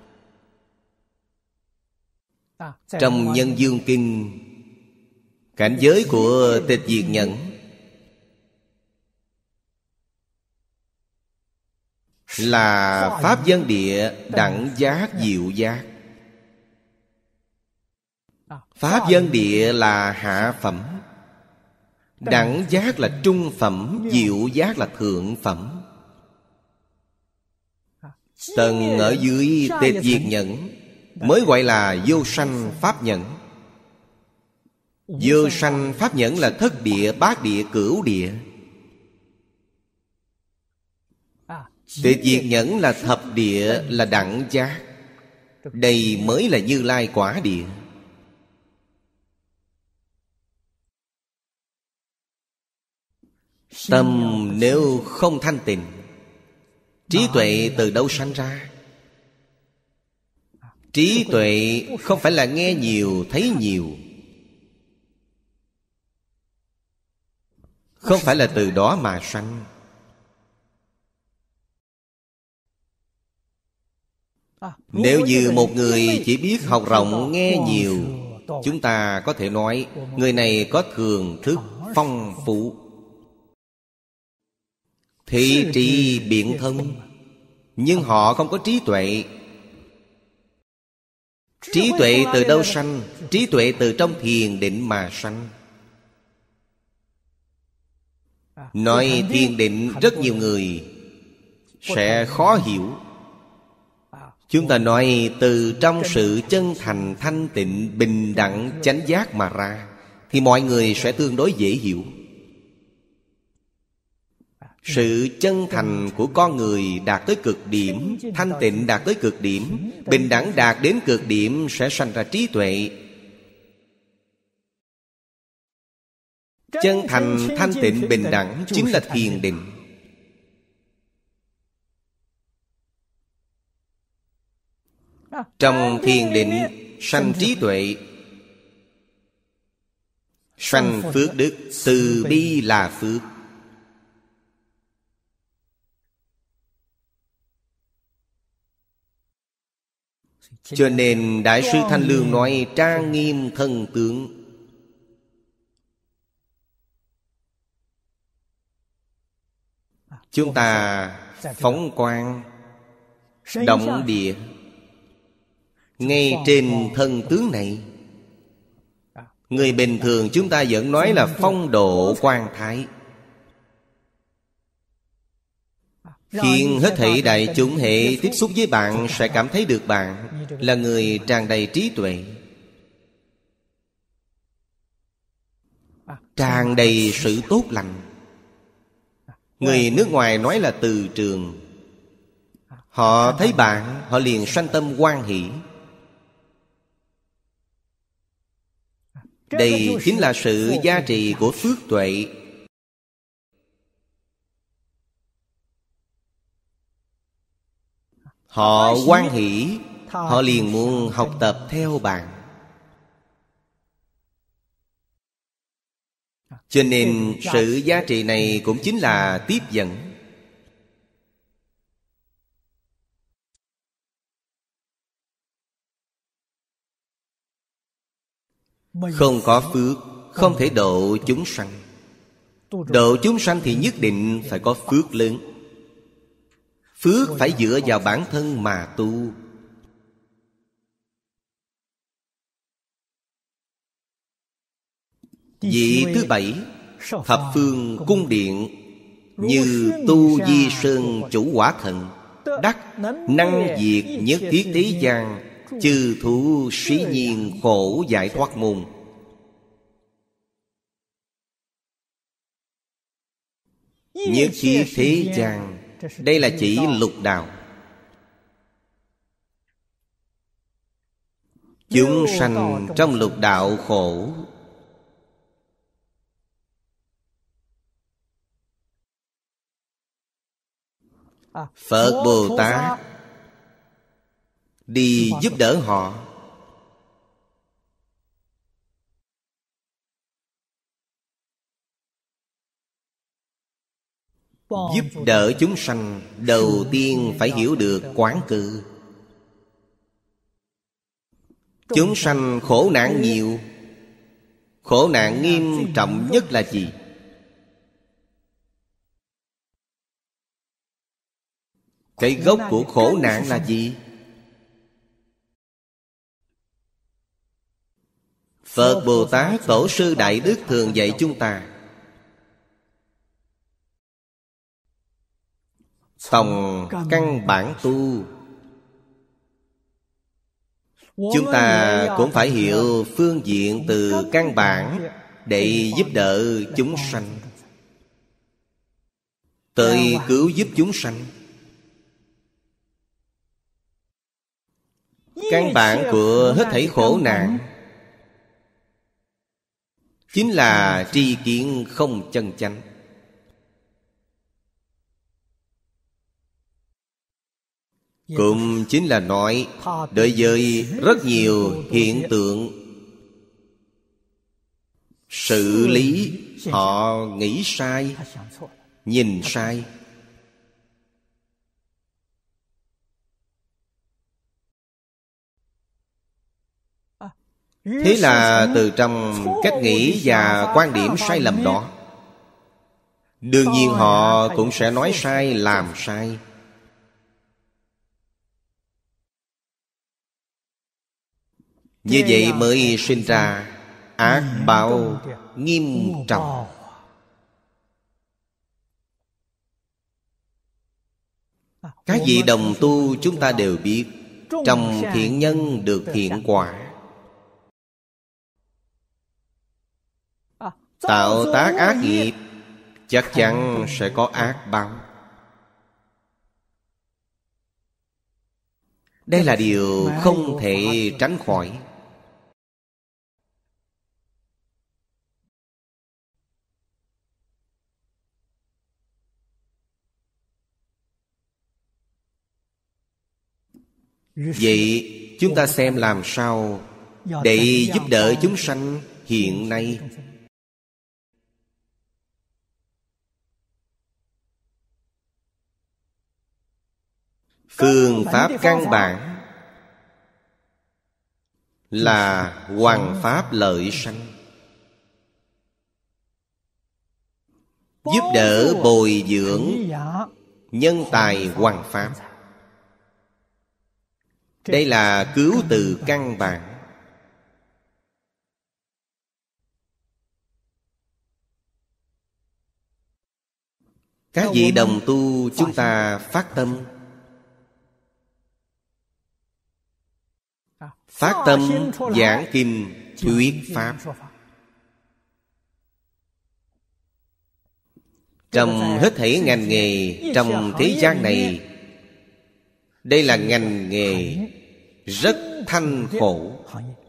[SPEAKER 1] Trong Nhân Dương Kinh, cảnh giới của tịch diệt nhẫn là pháp dân địa đẳng giác diệu giác. Pháp dân địa là hạ phẩm, đẳng giác là trung phẩm, diệu giác là thượng phẩm. Tầng ở dưới tịch diệt nhẫn mới gọi là vô sanh pháp nhẫn. Vô sanh pháp nhẫn là thất địa, bát địa, cửu địa. Tịch diệt nhẫn là thập địa, là đẳng giác. Đây mới là Như Lai quả địa. Tâm nếu không thanh tịnh, trí tuệ từ đâu sanh ra? Trí tuệ không phải là nghe nhiều, thấy nhiều, không phải là từ đó mà sanh. Nếu như một người chỉ biết học rộng nghe nhiều, chúng ta có thể nói người này có thường thức phong phú, thị trì biện thông, nhưng họ không có trí tuệ. Trí tuệ từ đâu sanh? Trí tuệ từ trong thiền định mà sanh. Nói thiền định rất nhiều người sẽ khó hiểu. Chúng ta nói từ trong sự chân thành thanh tịnh bình đẳng chánh giác mà ra, thì mọi người sẽ tương đối dễ hiểu. Sự chân thành của con người đạt tới cực điểm, thanh tịnh đạt tới cực điểm, bình đẳng đạt đến cực điểm sẽ sanh ra trí tuệ. Chân thành thanh tịnh bình đẳng chính là thiền định. Trong thiền định sanh trí tuệ, sanh phước đức, từ bi là phước. Cho nên Đại sư Thanh Lương nói trang nghiêm thân tướng. Chúng ta phóng quang động địa. Ngay trên thân tướng này, người bình thường chúng ta vẫn nói là phong độ quan thái, khiến hết thảy đại chúng hệ tiếp xúc với bạn sẽ cảm thấy được bạn là người tràn đầy trí tuệ, tràn đầy sự tốt lành. Người nước ngoài nói là từ trường. Họ thấy bạn, họ liền sanh tâm hoan hỷ. Đây chính là sự giá trị của phước tuệ. Họ hoan hỷ, họ liền muốn học tập theo bạn. Cho nên sự giá trị này cũng chính là tiếp dẫn. Không có phước, không thể độ chúng sanh. Độ chúng sanh thì nhất định phải có phước lớn. Phước phải dựa vào bản thân mà tu. Vị thứ bảy, thập phương cung điện, như tu di sơn chủ quả thần, đắc năng diệt nhất thiết thế gian, chư thú sĩ nhiên khổ giải thoát môn. Nhất thiết thế gian, đây là chỉ lục đạo. Chúng sanh trong lục đạo khổ. Phật Bồ Tát đi giúp đỡ họ. Giúp đỡ chúng sanh, đầu tiên phải hiểu được quán cự. Chúng sanh khổ nạn nhiều. Khổ nạn nghiêm trọng nhất là gì? Cái gốc của khổ nạn là gì? Phật Bồ Tát Tổ sư Đại Đức thường dạy chúng ta tòng căn bản tu. Chúng ta cũng phải hiểu phương diện từ căn bản để giúp đỡ chúng sanh, tới cứu giúp chúng sanh. Căn bản của hết thảy khổ nạn chính là tri kiến không chân chánh. Cũng chính là nói đối với rất nhiều hiện tượng sự lý, họ nghĩ sai, nhìn sai. Thế là từ trong cách nghĩ và quan điểm sai lầm đó, đương nhiên họ cũng sẽ nói sai, làm sai. Như vậy mới sinh ra ác báo nghiêm trọng. Các vị đồng tu chúng ta đều biết, trong thiện nhân được thiện quả, tạo tác ác nghiệp chắc chắn sẽ có ác báo. Đây là điều không thể tránh khỏi. Vậy chúng ta xem làm sao để giúp đỡ chúng sanh hiện nay. Phương pháp căn bản là hoằng pháp lợi sanh, giúp đỡ bồi dưỡng nhân tài hoằng pháp. Đây là cứu từ căn bản. Các vị đồng tu chúng ta phát tâm. Phát tâm giảng kinh thuyết pháp. Trong hết thảy ngành nghề trong thế gian này, đây là ngành nghề rất thanh khổ.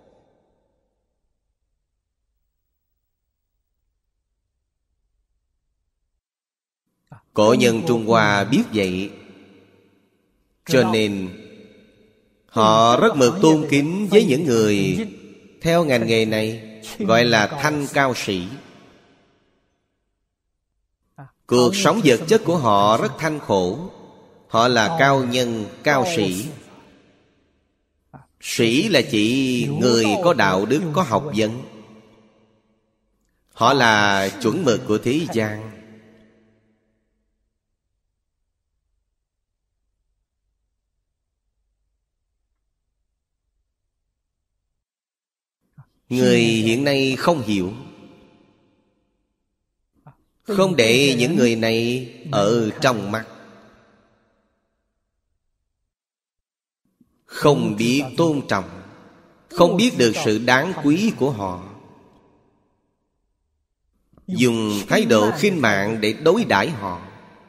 [SPEAKER 1] Cổ nhân Trung Hoa biết vậy, cho nên họ rất mực tôn kính với những người theo ngành nghề này, gọi là thanh cao sĩ. Cuộc sống vật chất của họ rất thanh khổ. Họ là cao nhân, cao sĩ. Sĩ là chỉ người có đạo đức, có học vấn. Họ là chuẩn mực của thế gian. Người hiện nay không hiểu, không để những người này ở trong mắt, không biết tôn trọng, không biết được sự đáng quý của họ, dùng thái độ khinh mạng để đối đãi họ.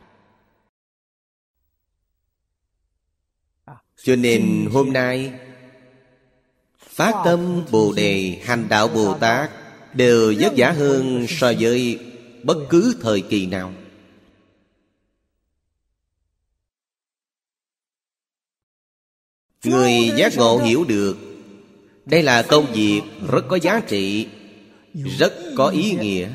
[SPEAKER 1] Cho nên hôm nay phát tâm Bồ Đề, hành đạo Bồ Tát đều vất vả hơn so với bất cứ thời kỳ nào. Người giác ngộ hiểu được đây là công việc rất có giá trị, rất có ý nghĩa.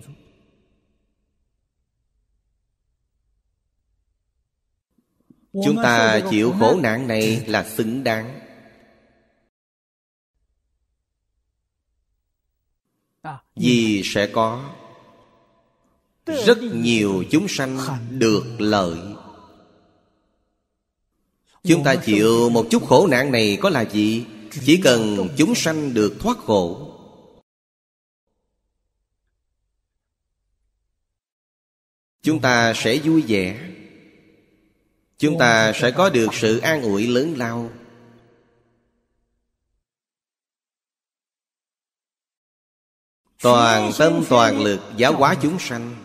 [SPEAKER 1] Chúng ta chịu khổ nạn này là xứng đáng. Vì sẽ có rất nhiều chúng sanh được lợi. Chúng ta chịu một chút khổ nạn này có là gì? Chỉ cần chúng sanh được thoát khổ, chúng ta sẽ vui vẻ. Chúng ta sẽ có được sự an ủi lớn lao. Toàn tâm toàn lực giáo hóa chúng sanh.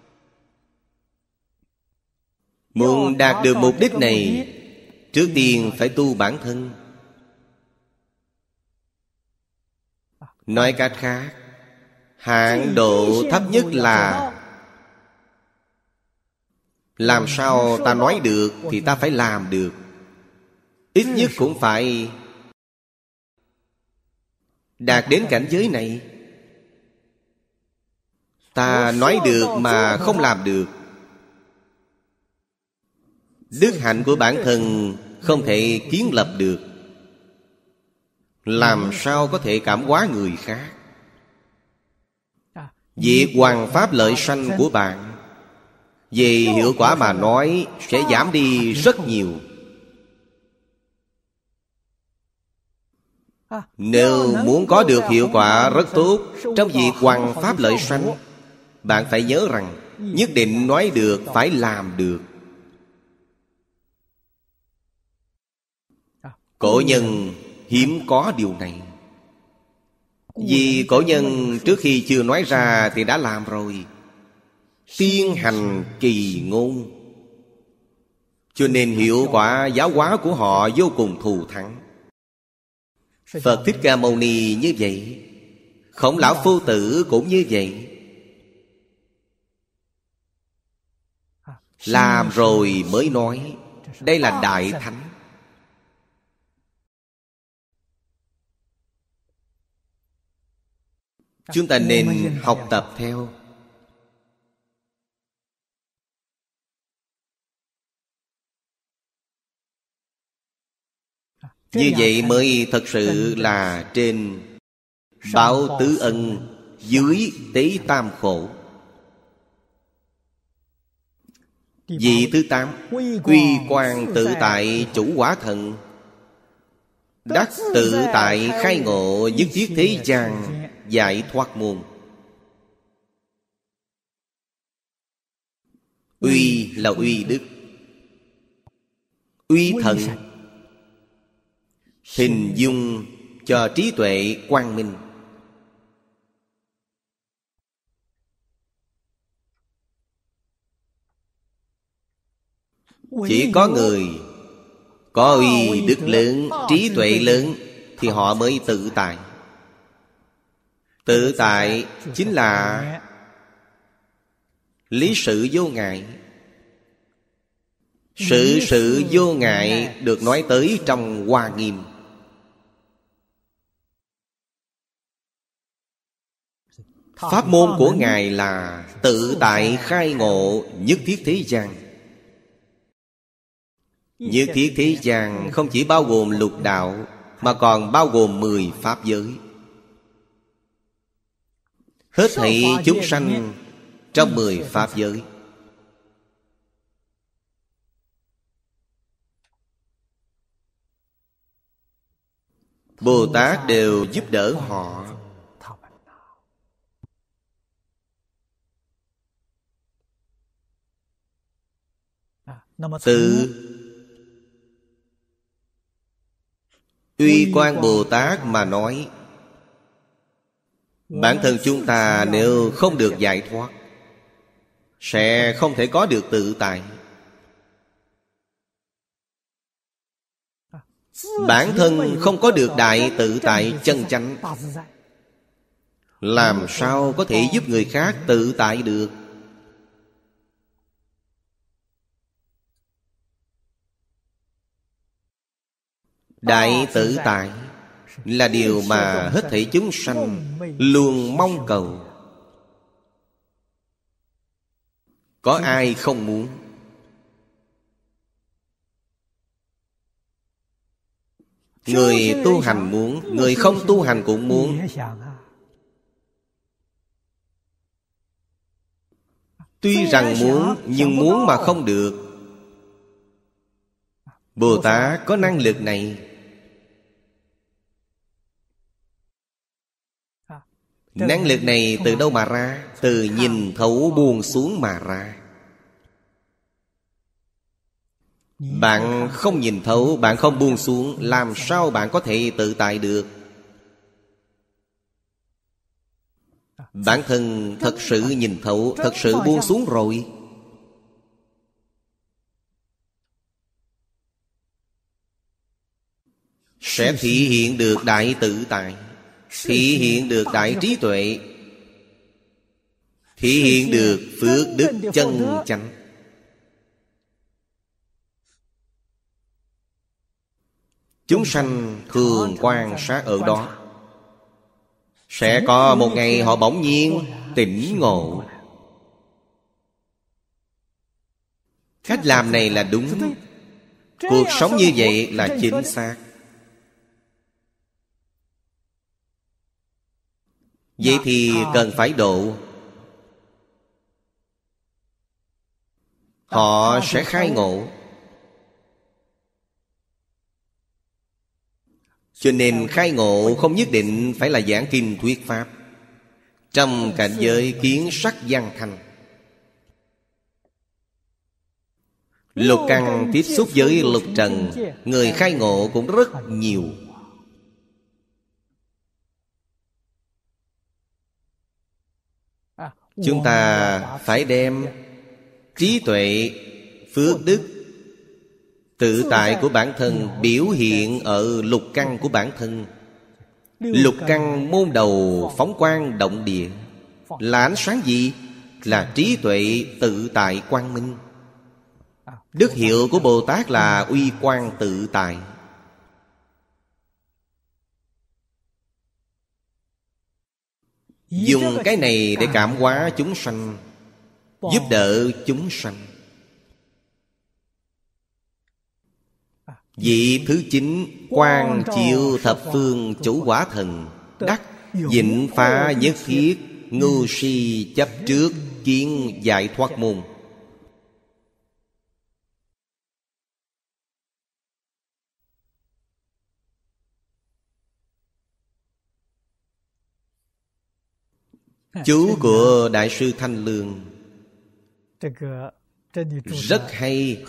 [SPEAKER 1] Muốn đạt được mục đích này, trước tiên phải tu bản thân. Nói cách khác, hạn độ thấp nhất là làm sao ta nói được thì ta phải làm được. Ít nhất cũng phải đạt đến cảnh giới này. Ta nói được mà không làm được, đức hạnh của bản thân không thể kiến lập được, làm sao có thể cảm hóa người khác? Việc hoằng pháp lợi sanh của bạn về hiệu quả mà nói sẽ giảm đi rất nhiều. Nếu muốn có được hiệu quả rất tốt trong việc hoằng pháp lợi sanh, bạn phải nhớ rằng nhất định nói được phải làm được. Cổ nhân hiếm có điều này. Vì cổ nhân trước khi chưa nói ra thì đã làm rồi. Tiên hành kỳ ngôn. Cho nên hiệu quả giáo hóa của họ vô cùng thù thắng. Phật Thích Ca Mâu Ni như vậy, Khổng Lão Phu Tử cũng như vậy. Làm rồi mới nói. Đây là Đại Thánh. Chúng ta nên học tập theo. Như vậy mới thật sự là trên báo tứ ân, dưới tế tam khổ. Vị thứ 8, quy quan tự tại chủ quả thần. đắc tự tại khai ngộ, nhất thiết thế gian giải thoát môn. Uy là uy đức, uy thần, hình dung cho trí tuệ quang minh. Chỉ có người có uy đức lớn, trí tuệ lớn thì họ mới tự tại. Tự tại chính là lý sự vô ngại. Sự vô ngại được nói tới trong Hoa Nghiêm. Pháp môn của Ngài là tự tại khai ngộ, nhất thiết thế gian. Nhất thiết thế gian không chỉ bao gồm lục đạo, mà còn bao gồm 10 pháp giới. Hết thảy chúng sanh trong 10 pháp giới. Bồ Tát đều giúp đỡ họ. Từ Uy Quan Bồ Tát mà nói, bản thân chúng ta nếu không được giải thoát, sẽ không thể có được tự tại. Bản thân không có được đại tự tại chân chánh, làm sao có thể giúp người khác tự tại được? Đại tự tại là điều mà hết thảy chúng sanh luôn mong cầu. Có ai không muốn? Người tu hành muốn, người không tu hành cũng muốn. Tuy rằng muốn, nhưng muốn mà không được. Bồ Tát có năng lực này. Năng lực này từ đâu mà ra? Từ nhìn thấu buông xuống mà ra. Bạn không nhìn thấu, bạn không buông xuống, làm sao bạn có thể tự tại được? Bản thân thật sự nhìn thấu, thật sự buông xuống rồi, sẽ thể hiện được đại tự tại, thể hiện được đại trí tuệ, thể hiện được phước đức chân chánh. Chúng sanh thường quan sát ở đó, sẽ có một ngày họ bỗng nhiên tỉnh ngộ. Cách làm này là đúng. Cuộc sống như vậy là chính xác. Vậy thì cần phải độ. Họ sẽ khai ngộ. Cho nên khai ngộ không nhất định phải là giảng kinh thuyết pháp. Trong cảnh giới kiến sắc văn thanh, lục căn tiếp xúc với lục trần, người khai ngộ cũng rất nhiều. Chúng ta phải đem trí tuệ, phước đức, tự tại của bản thân biểu hiện ở lục căn của bản thân. Lục căn môn đầu phóng quang động địa là ánh sáng gì? Là trí tuệ tự tại quang minh. Đức hiệu của Bồ Tát là uy quang tự tại. Dùng cái này để cảm hóa chúng sanh, giúp đỡ chúng sanh. Vị thứ 9, quang chiếu thập phương chủ quả thần, đắc vịnh phá nhất thiết, ngu si chấp trước, kiến giải thoát môn. Chú của Đại sư Thanh Lương rất hay.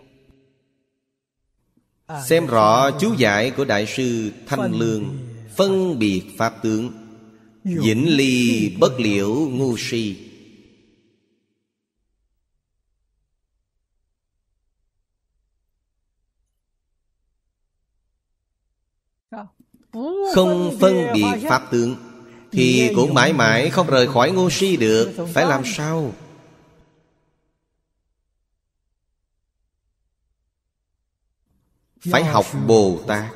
[SPEAKER 1] Xem rõ chú giải của Đại sư Thanh Lương. Phân biệt pháp tướng, vĩnh ly bất liễu ngu si. Không phân biệt pháp tướng thì cũng mãi mãi không rời khỏi ngu si được. Phải làm sao? Phải học Bồ Tát.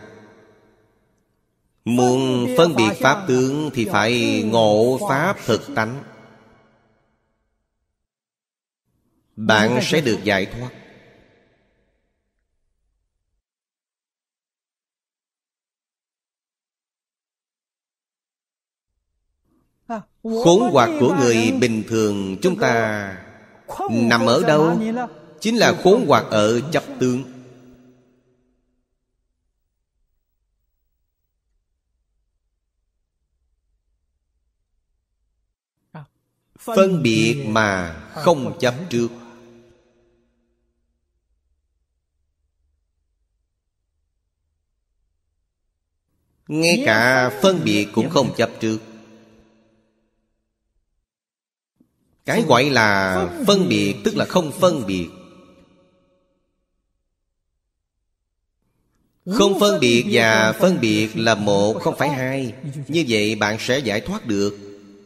[SPEAKER 1] Muốn phân biệt pháp tướng thì phải ngộ pháp thực tánh. Bạn sẽ được giải thoát. Khốn hoặc của người bình thường chúng ta nằm ở đâu? Chính là khốn hoặc ở chấp tướng. Phân biệt mà không chấp trước. Ngay cả phân biệt cũng không chấp trước. Cái gọi là phân biệt tức là không phân biệt. Không phân biệt và phân biệt là một, không phải hai. Như vậy bạn sẽ giải thoát được.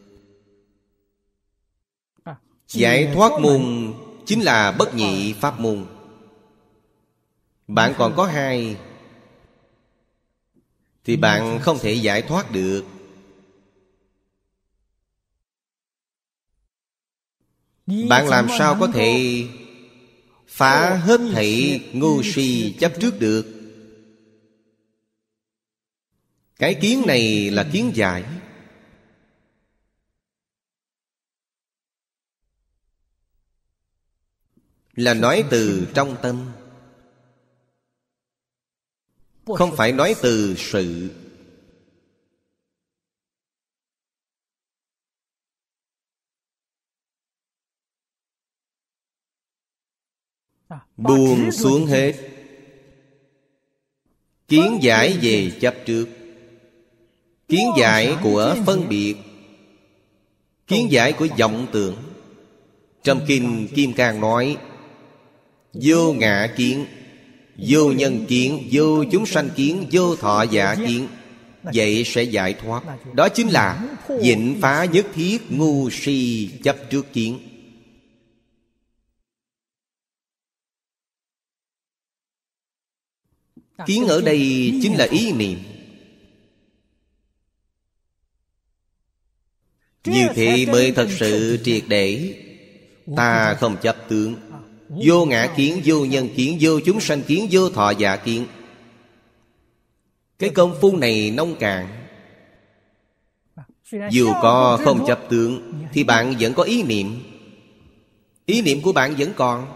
[SPEAKER 1] Giải thoát môn chính là bất nhị pháp môn. Bạn còn có hai thì bạn không thể giải thoát được. Bạn làm sao có thể phá hết thảy ngu si chấp trước được? Cái kiến này là kiến giải. Là nói từ trong tâm, không phải nói từ sự. Buông xuống hết kiến giải về chấp trước, kiến giải của phân biệt, kiến giải của vọng tưởng. Trong Kinh Kim Cang nói: vô ngã kiến, vô nhân kiến, vô chúng sanh kiến, vô thọ giả kiến. Vậy sẽ giải thoát. Đó chính là vĩnh phá nhất thiết ngu si chấp trước kiến. Kiến ở đây chính là ý niệm. Như thế mới thật sự triệt để. Ta không chấp tướng. Vô ngã kiến, vô nhân kiến, vô chúng sanh kiến, vô thọ giả kiến. Cái công phu này nông cạn. Dù có không chấp tướng thì bạn vẫn có ý niệm. Ý niệm của bạn vẫn còn.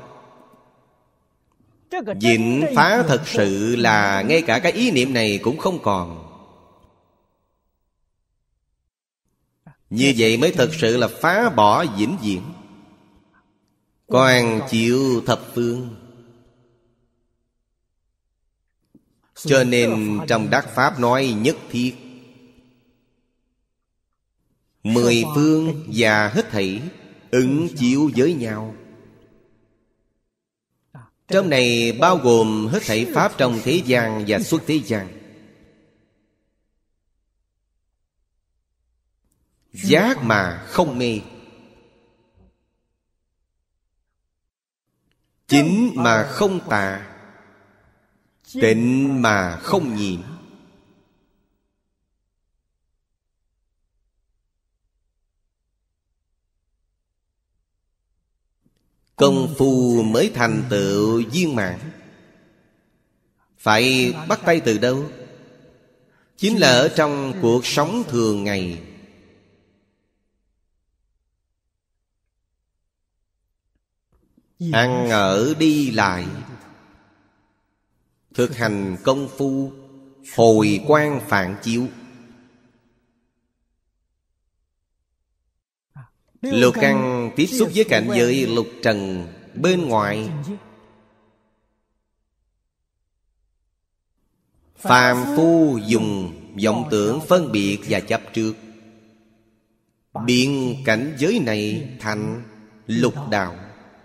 [SPEAKER 1] Vĩnh phá thật sự là ngay cả cái ý niệm này cũng không còn. Như vậy mới thật sự là phá bỏ vĩnh viễn. Quang chiếu thập phương. Cho nên trong Đắc Pháp nói nhất thiết. 10 phương và hết thảy ứng chiếu với nhau. Trong này bao gồm hết thảy pháp trong thế gian và xuất thế gian. Giác mà không mê, chính mà không tà, tịnh mà không nhiễm. Công phu mới thành tựu viên mãn. Phải bắt tay từ đâu? Chính là ở trong cuộc sống thường ngày. Ăn ở đi lại, thực hành công phu hồi quang phản chiếu. Lục căn tiếp xúc với cảnh giới lục trần bên ngoài. Phàm phu dùng vọng tưởng phân biệt và chấp trước, biến cảnh giới này thành lục đạo.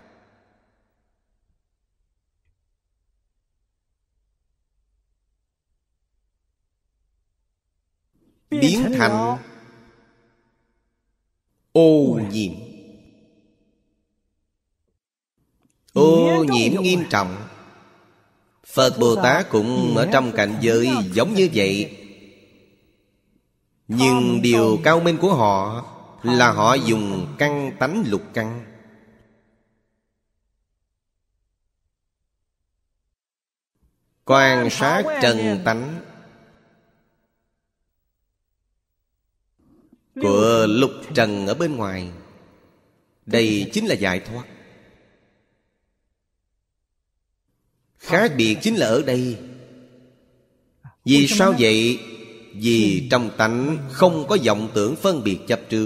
[SPEAKER 1] Biến thành ô nhiễm. Ô nhiễm nghiêm trọng. Phật Bồ Tát cũng ở trong cảnh giới giống như vậy. Nhưng điều cao minh của họ là họ dùng căn tánh lục căn. Quan sát trần tánh của lục trần ở bên ngoài. Đây chính là giải thoát. Khác biệt chính là ở đây. Vì sao vậy? Vì trong tánh không có vọng tưởng phân biệt chấp trước.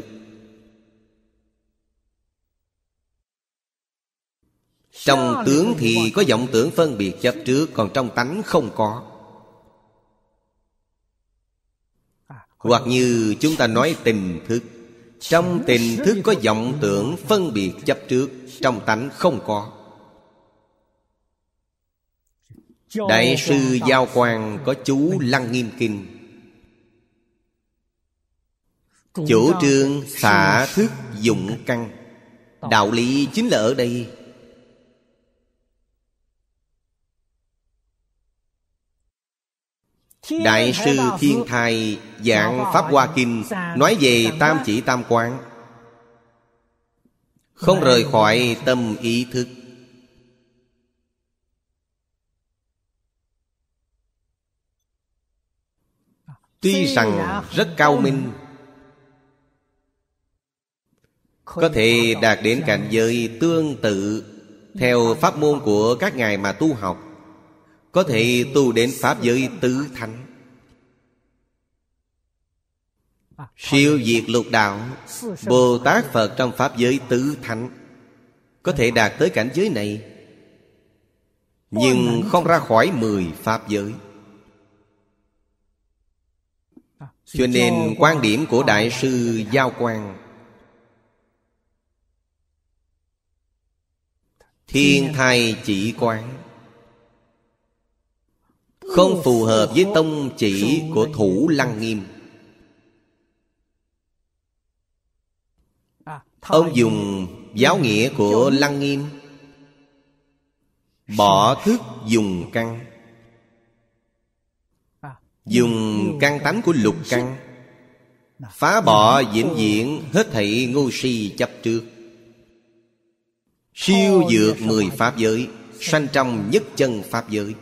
[SPEAKER 1] Trong tướng thì có vọng tưởng phân biệt chấp trước, còn trong tánh không có. Hoặc như chúng ta nói tình thức. Trong tình thức có vọng tưởng phân biệt chấp trước, trong tánh không có. Đại sư Giao Quang có chú Lăng Nghiêm Kinh, chủ trương xả thức dụng căn. Đạo lý chính là ở đây. Đại sư Thiên Thai giảng Pháp Hoa Kinh nói về tam chỉ tam quán, không rời khỏi tâm ý thức. Tuy rằng rất cao minh, có thể đạt đến cảnh giới tương tự theo pháp môn của các ngài mà tu học, có thể tu đến pháp giới tứ thánh, siêu diệt lục đạo. Bồ Tát Phật trong pháp giới tứ thánh có thể đạt tới cảnh giới này, nhưng không ra khỏi 10 pháp giới. Cho nên quan điểm của Đại sư Giao Quang, Thiên Thai chỉ quán, không phù hợp với tông chỉ của Thủ Lăng Nghiêm. Ông dùng giáo nghĩa của Lăng Nghiêm, bỏ thức dùng căn, dùng căn tánh của lục căn, phá bỏ vĩnh viễn hết thảy ngu si chấp trước, siêu vượt 10 pháp giới, sanh trong nhất chân pháp giới.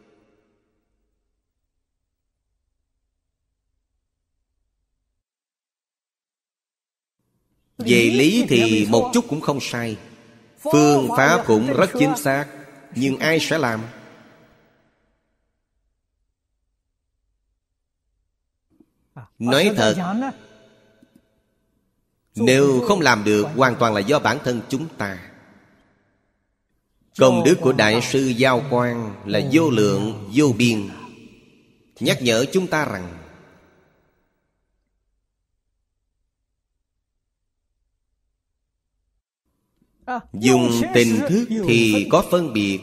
[SPEAKER 1] Về lý thì một chút cũng không sai, phương pháp cũng rất chính xác, nhưng ai sẽ làm? Nói thật, nếu không làm được, hoàn toàn là do bản thân chúng ta. Công đức của Đại sư Giao Quang là vô lượng vô biên, nhắc nhở chúng ta rằng dùng tình thức thì có phân biệt,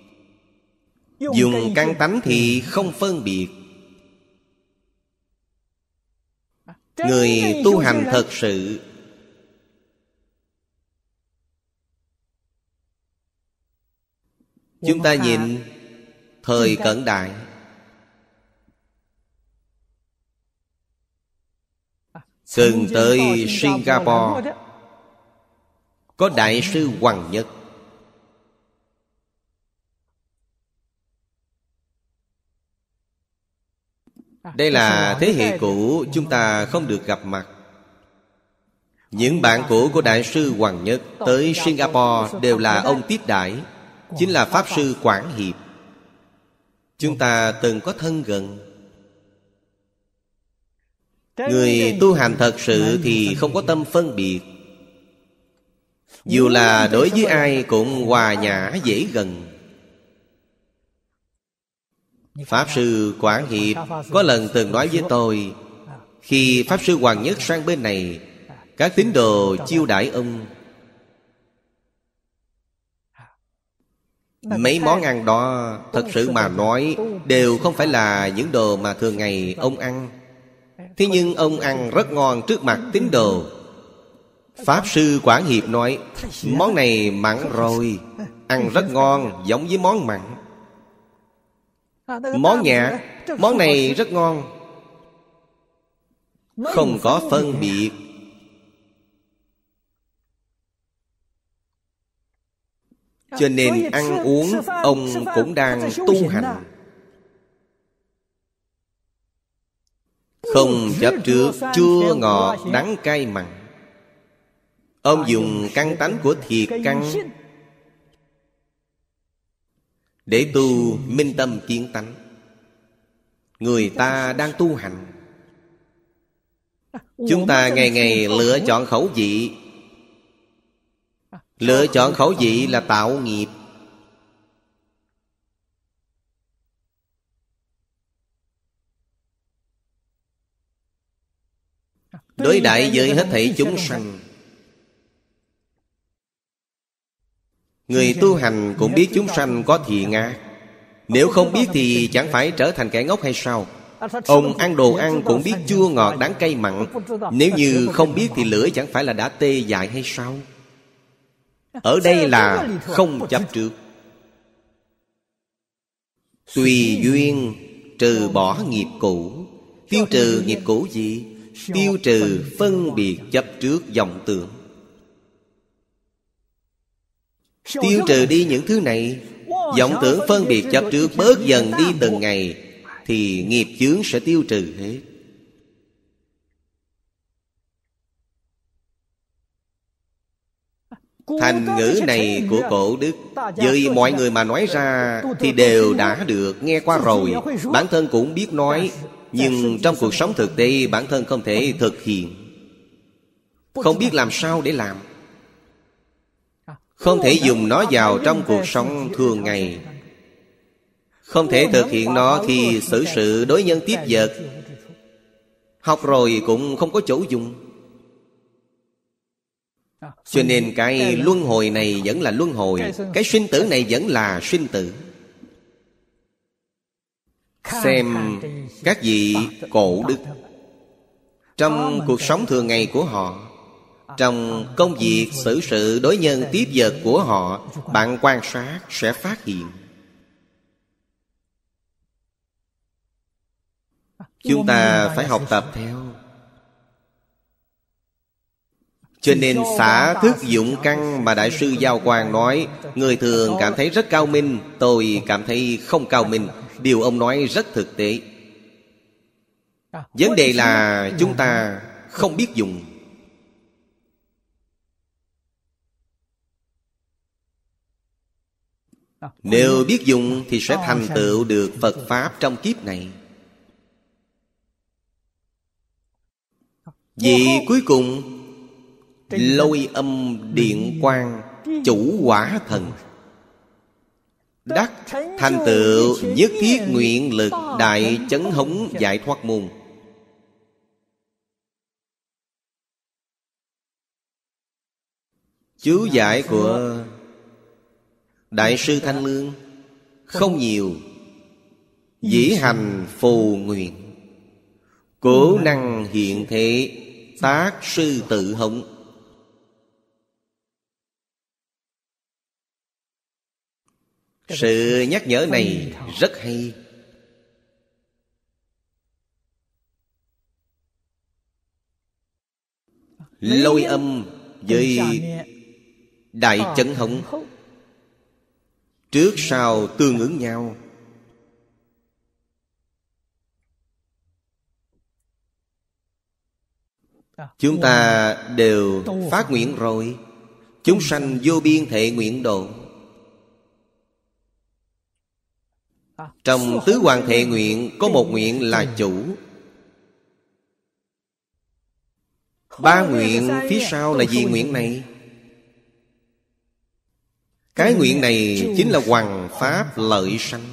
[SPEAKER 1] dùng căn tánh thì không phân biệt. Người tu hành thật sự chúng ta nhìn thời cận đại, từng tới Singapore có Đại sư Hoằng Nhất. Đây là thế hệ cũ, chúng ta không được gặp mặt. Những bạn cũ của Đại sư Hoằng Nhất tới Singapore đều là ông tiếp đãi, chính là Pháp sư Quảng Hiệp. Chúng ta từng có thân gần. Người tu hành thật sự thì không có tâm phân biệt, Dù là đối với ai cũng hòa nhã dễ gần. Pháp Sư Quảng Hiệp có lần từng nói với tôi, khi Pháp Sư Hoàng Nhất sang bên này, các tín đồ chiêu đãi ông. Mấy món ăn đó thật sự mà nói đều không phải là những đồ mà thường ngày ông ăn. Thế nhưng ông ăn rất ngon trước mặt tín đồ. Pháp Sư Quảng Hiệp nói, món này mặn rồi, ăn rất ngon, giống với món mặn. Món nhạt, món này rất ngon, không có phân biệt. Cho nên ăn uống ông cũng đang tu hành, không chấp trước chua ngọt đắng cay mặn. Ông dùng căn tánh của thiệt căn để tu minh tâm kiến tánh. Người ta đang tu hành, chúng ta ngày ngày lựa chọn khẩu vị. Lựa chọn khẩu vị là tạo nghiệp. Đối đãi với hết thảy chúng sanh, người tu hành cũng biết chúng sanh có thiện ác. Nếu không biết thì chẳng phải trở thành kẻ ngốc hay sao? Ông ăn đồ ăn cũng biết chua ngọt đắng cay mặn. Nếu như không biết thì lưỡi chẳng phải là đã tê dại hay sao? Ở đây là không chấp trước. Tùy duyên trừ bỏ nghiệp cũ. Tiêu trừ nghiệp cũ gì? Tiêu trừ phân biệt chấp trước vọng tưởng. Tiêu trừ đi những thứ này, vọng tưởng phân biệt chấp trước bớt dần đi từng ngày, thì nghiệp chướng sẽ tiêu trừ hết. Thành ngữ này của cổ đức, với mọi người mà nói ra thì đều đã được nghe qua rồi. Bản thân cũng biết nói, nhưng trong cuộc sống thực tế bản thân không thể thực hiện. Không biết làm sao để làm. Không thể dùng nó vào trong cuộc sống thường ngày. Không thể thực hiện nó khi xử sự đối nhân tiếp vật. Học rồi cũng không có chỗ dùng. Cho nên cái luân hồi này vẫn là luân hồi, cái sinh tử này vẫn là sinh tử. Xem các vị cổ đức, trong cuộc sống thường ngày của họ, trong công việc xử sự đối nhân tiếp vật của họ, bạn quan sát sẽ phát hiện. Chúng ta phải học tập theo. Cho nên xả thức dụng căn mà Đại sư Giao Quang nói, người thường cảm thấy rất cao minh, tôi cảm thấy không cao minh. Điều ông nói rất thực tế. Vấn đề là chúng ta không biết dùng. Nếu biết dùng thì sẽ thành tựu được Phật Pháp trong kiếp này. Vị cuối cùng, Lôi Âm Điện Quang Chủ Quả Thần, đắc thành tựu nhất thiết nguyện lực đại chấn hống giải thoát môn. Chú giải của Đại sư Thanh Lương không nhiều. Dĩ hành phù nguyện, cố năng hiện thế, tác sư tự hống. Sự nhắc nhở này rất hay. Lôi âm với đại chấn hống trước sau tương ứng nhau. Chúng ta đều phát nguyện rồi. Chúng sanh vô biên thệ nguyện độ. Trong tứ hoàng thệ nguyện có một nguyện là chủ. Ba nguyện phía sau là gì nguyện này? Cái nguyện này chính là hoằng pháp lợi sanh.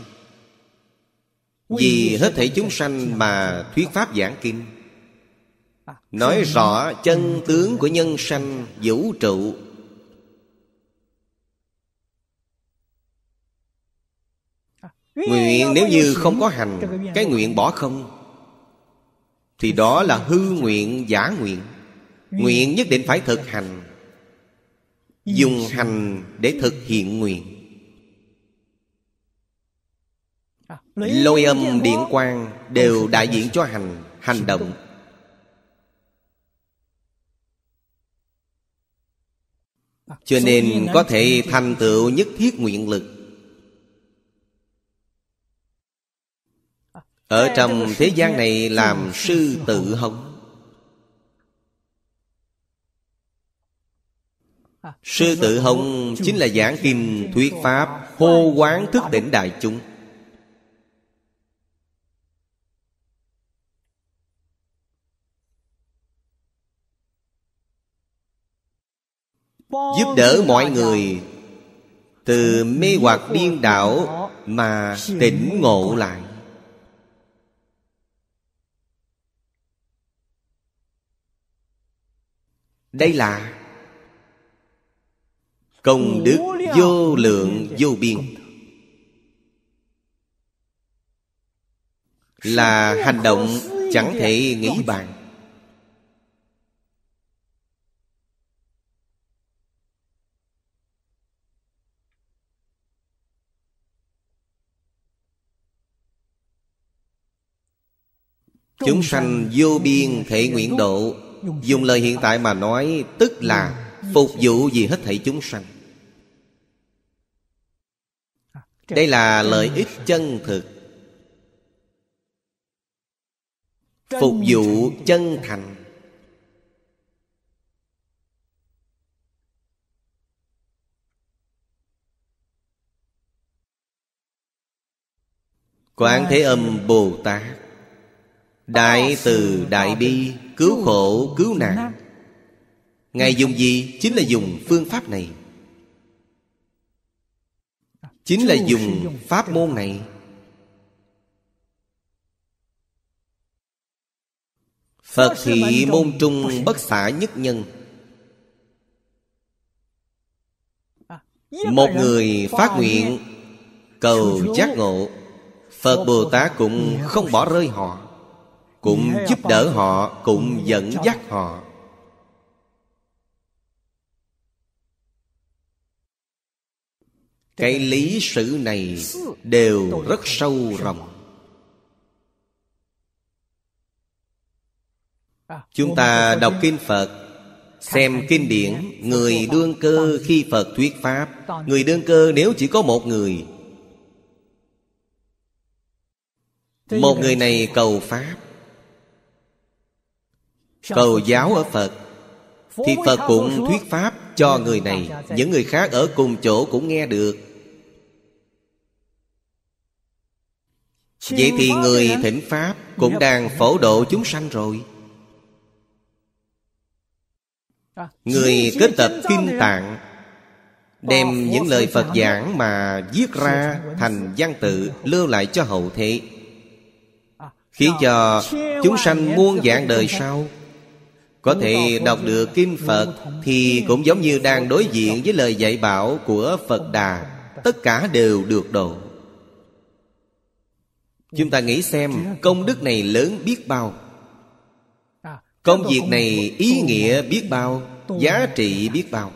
[SPEAKER 1] Vì hết thảy chúng sanh mà thuyết pháp giảng kinh, nói rõ chân tướng của nhân sanh vũ trụ. Nguyện nếu như không có hành, cái nguyện bỏ không, thì đó là hư nguyện, giả nguyện. Nguyện nhất định phải thực hành, dùng hành để thực hiện nguyện. Lôi âm điện quang đều đại diện cho hành động. Cho nên có thể thành tựu nhất thiết nguyện lực. Ở trong thế gian này làm sư tự hống. Sư tự hống chính là giảng kinh thuyết pháp, hô quán thức tỉnh đại chúng. Giúp đỡ mọi người từ mê hoặc điên đảo mà tỉnh ngộ lại. Đây là công đức vô lượng vô biên, là hành động chẳng thể nghĩ bàn. Chúng sanh vô biên thể nguyện độ. Dùng lời hiện tại mà nói, tức là phục vụ vì hết thảy chúng sanh. Đây là lợi ích chân thực, phục vụ chân thành. Quán Thế Âm Bồ Tát đại từ đại bi, cứu khổ cứu nạn. Ngài dùng gì? Chính là dùng phương pháp này, chính là dùng pháp môn này. Phật thị môn trung bất xả nhất nhân. Một người phát nguyện cầu giác ngộ, Phật Bồ Tát cũng không bỏ rơi họ, cũng giúp đỡ họ, cũng dẫn dắt họ. Cái lý sự này đều rất sâu rộng. Chúng ta đọc kinh Phật, xem kinh điển, người đương cơ khi Phật thuyết pháp. Người đương cơ nếu chỉ có một người, một người này cầu pháp, cầu giáo ở Phật, thì Phật cũng thuyết pháp cho người này. Những người khác ở cùng chỗ cũng nghe được. Vậy thì người thỉnh pháp cũng đang phổ độ chúng sanh rồi. Người kết tập kinh tạng, đem những lời Phật giảng mà viết ra thành văn tự, lưu lại cho hậu thế, khiến cho chúng sanh muôn vạn đời sau có thể đọc được kinh Phật, thì cũng giống như đang đối diện với lời dạy bảo của Phật Đà. Tất cả đều được độ. Chúng ta nghĩ xem, công đức này lớn biết bao, công việc này ý nghĩa biết bao, giá trị biết bao.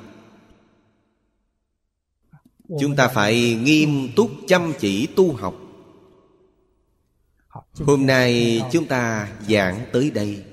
[SPEAKER 1] Chúng ta phải nghiêm túc chăm chỉ tu học. Hôm nay chúng ta giảng tới đây.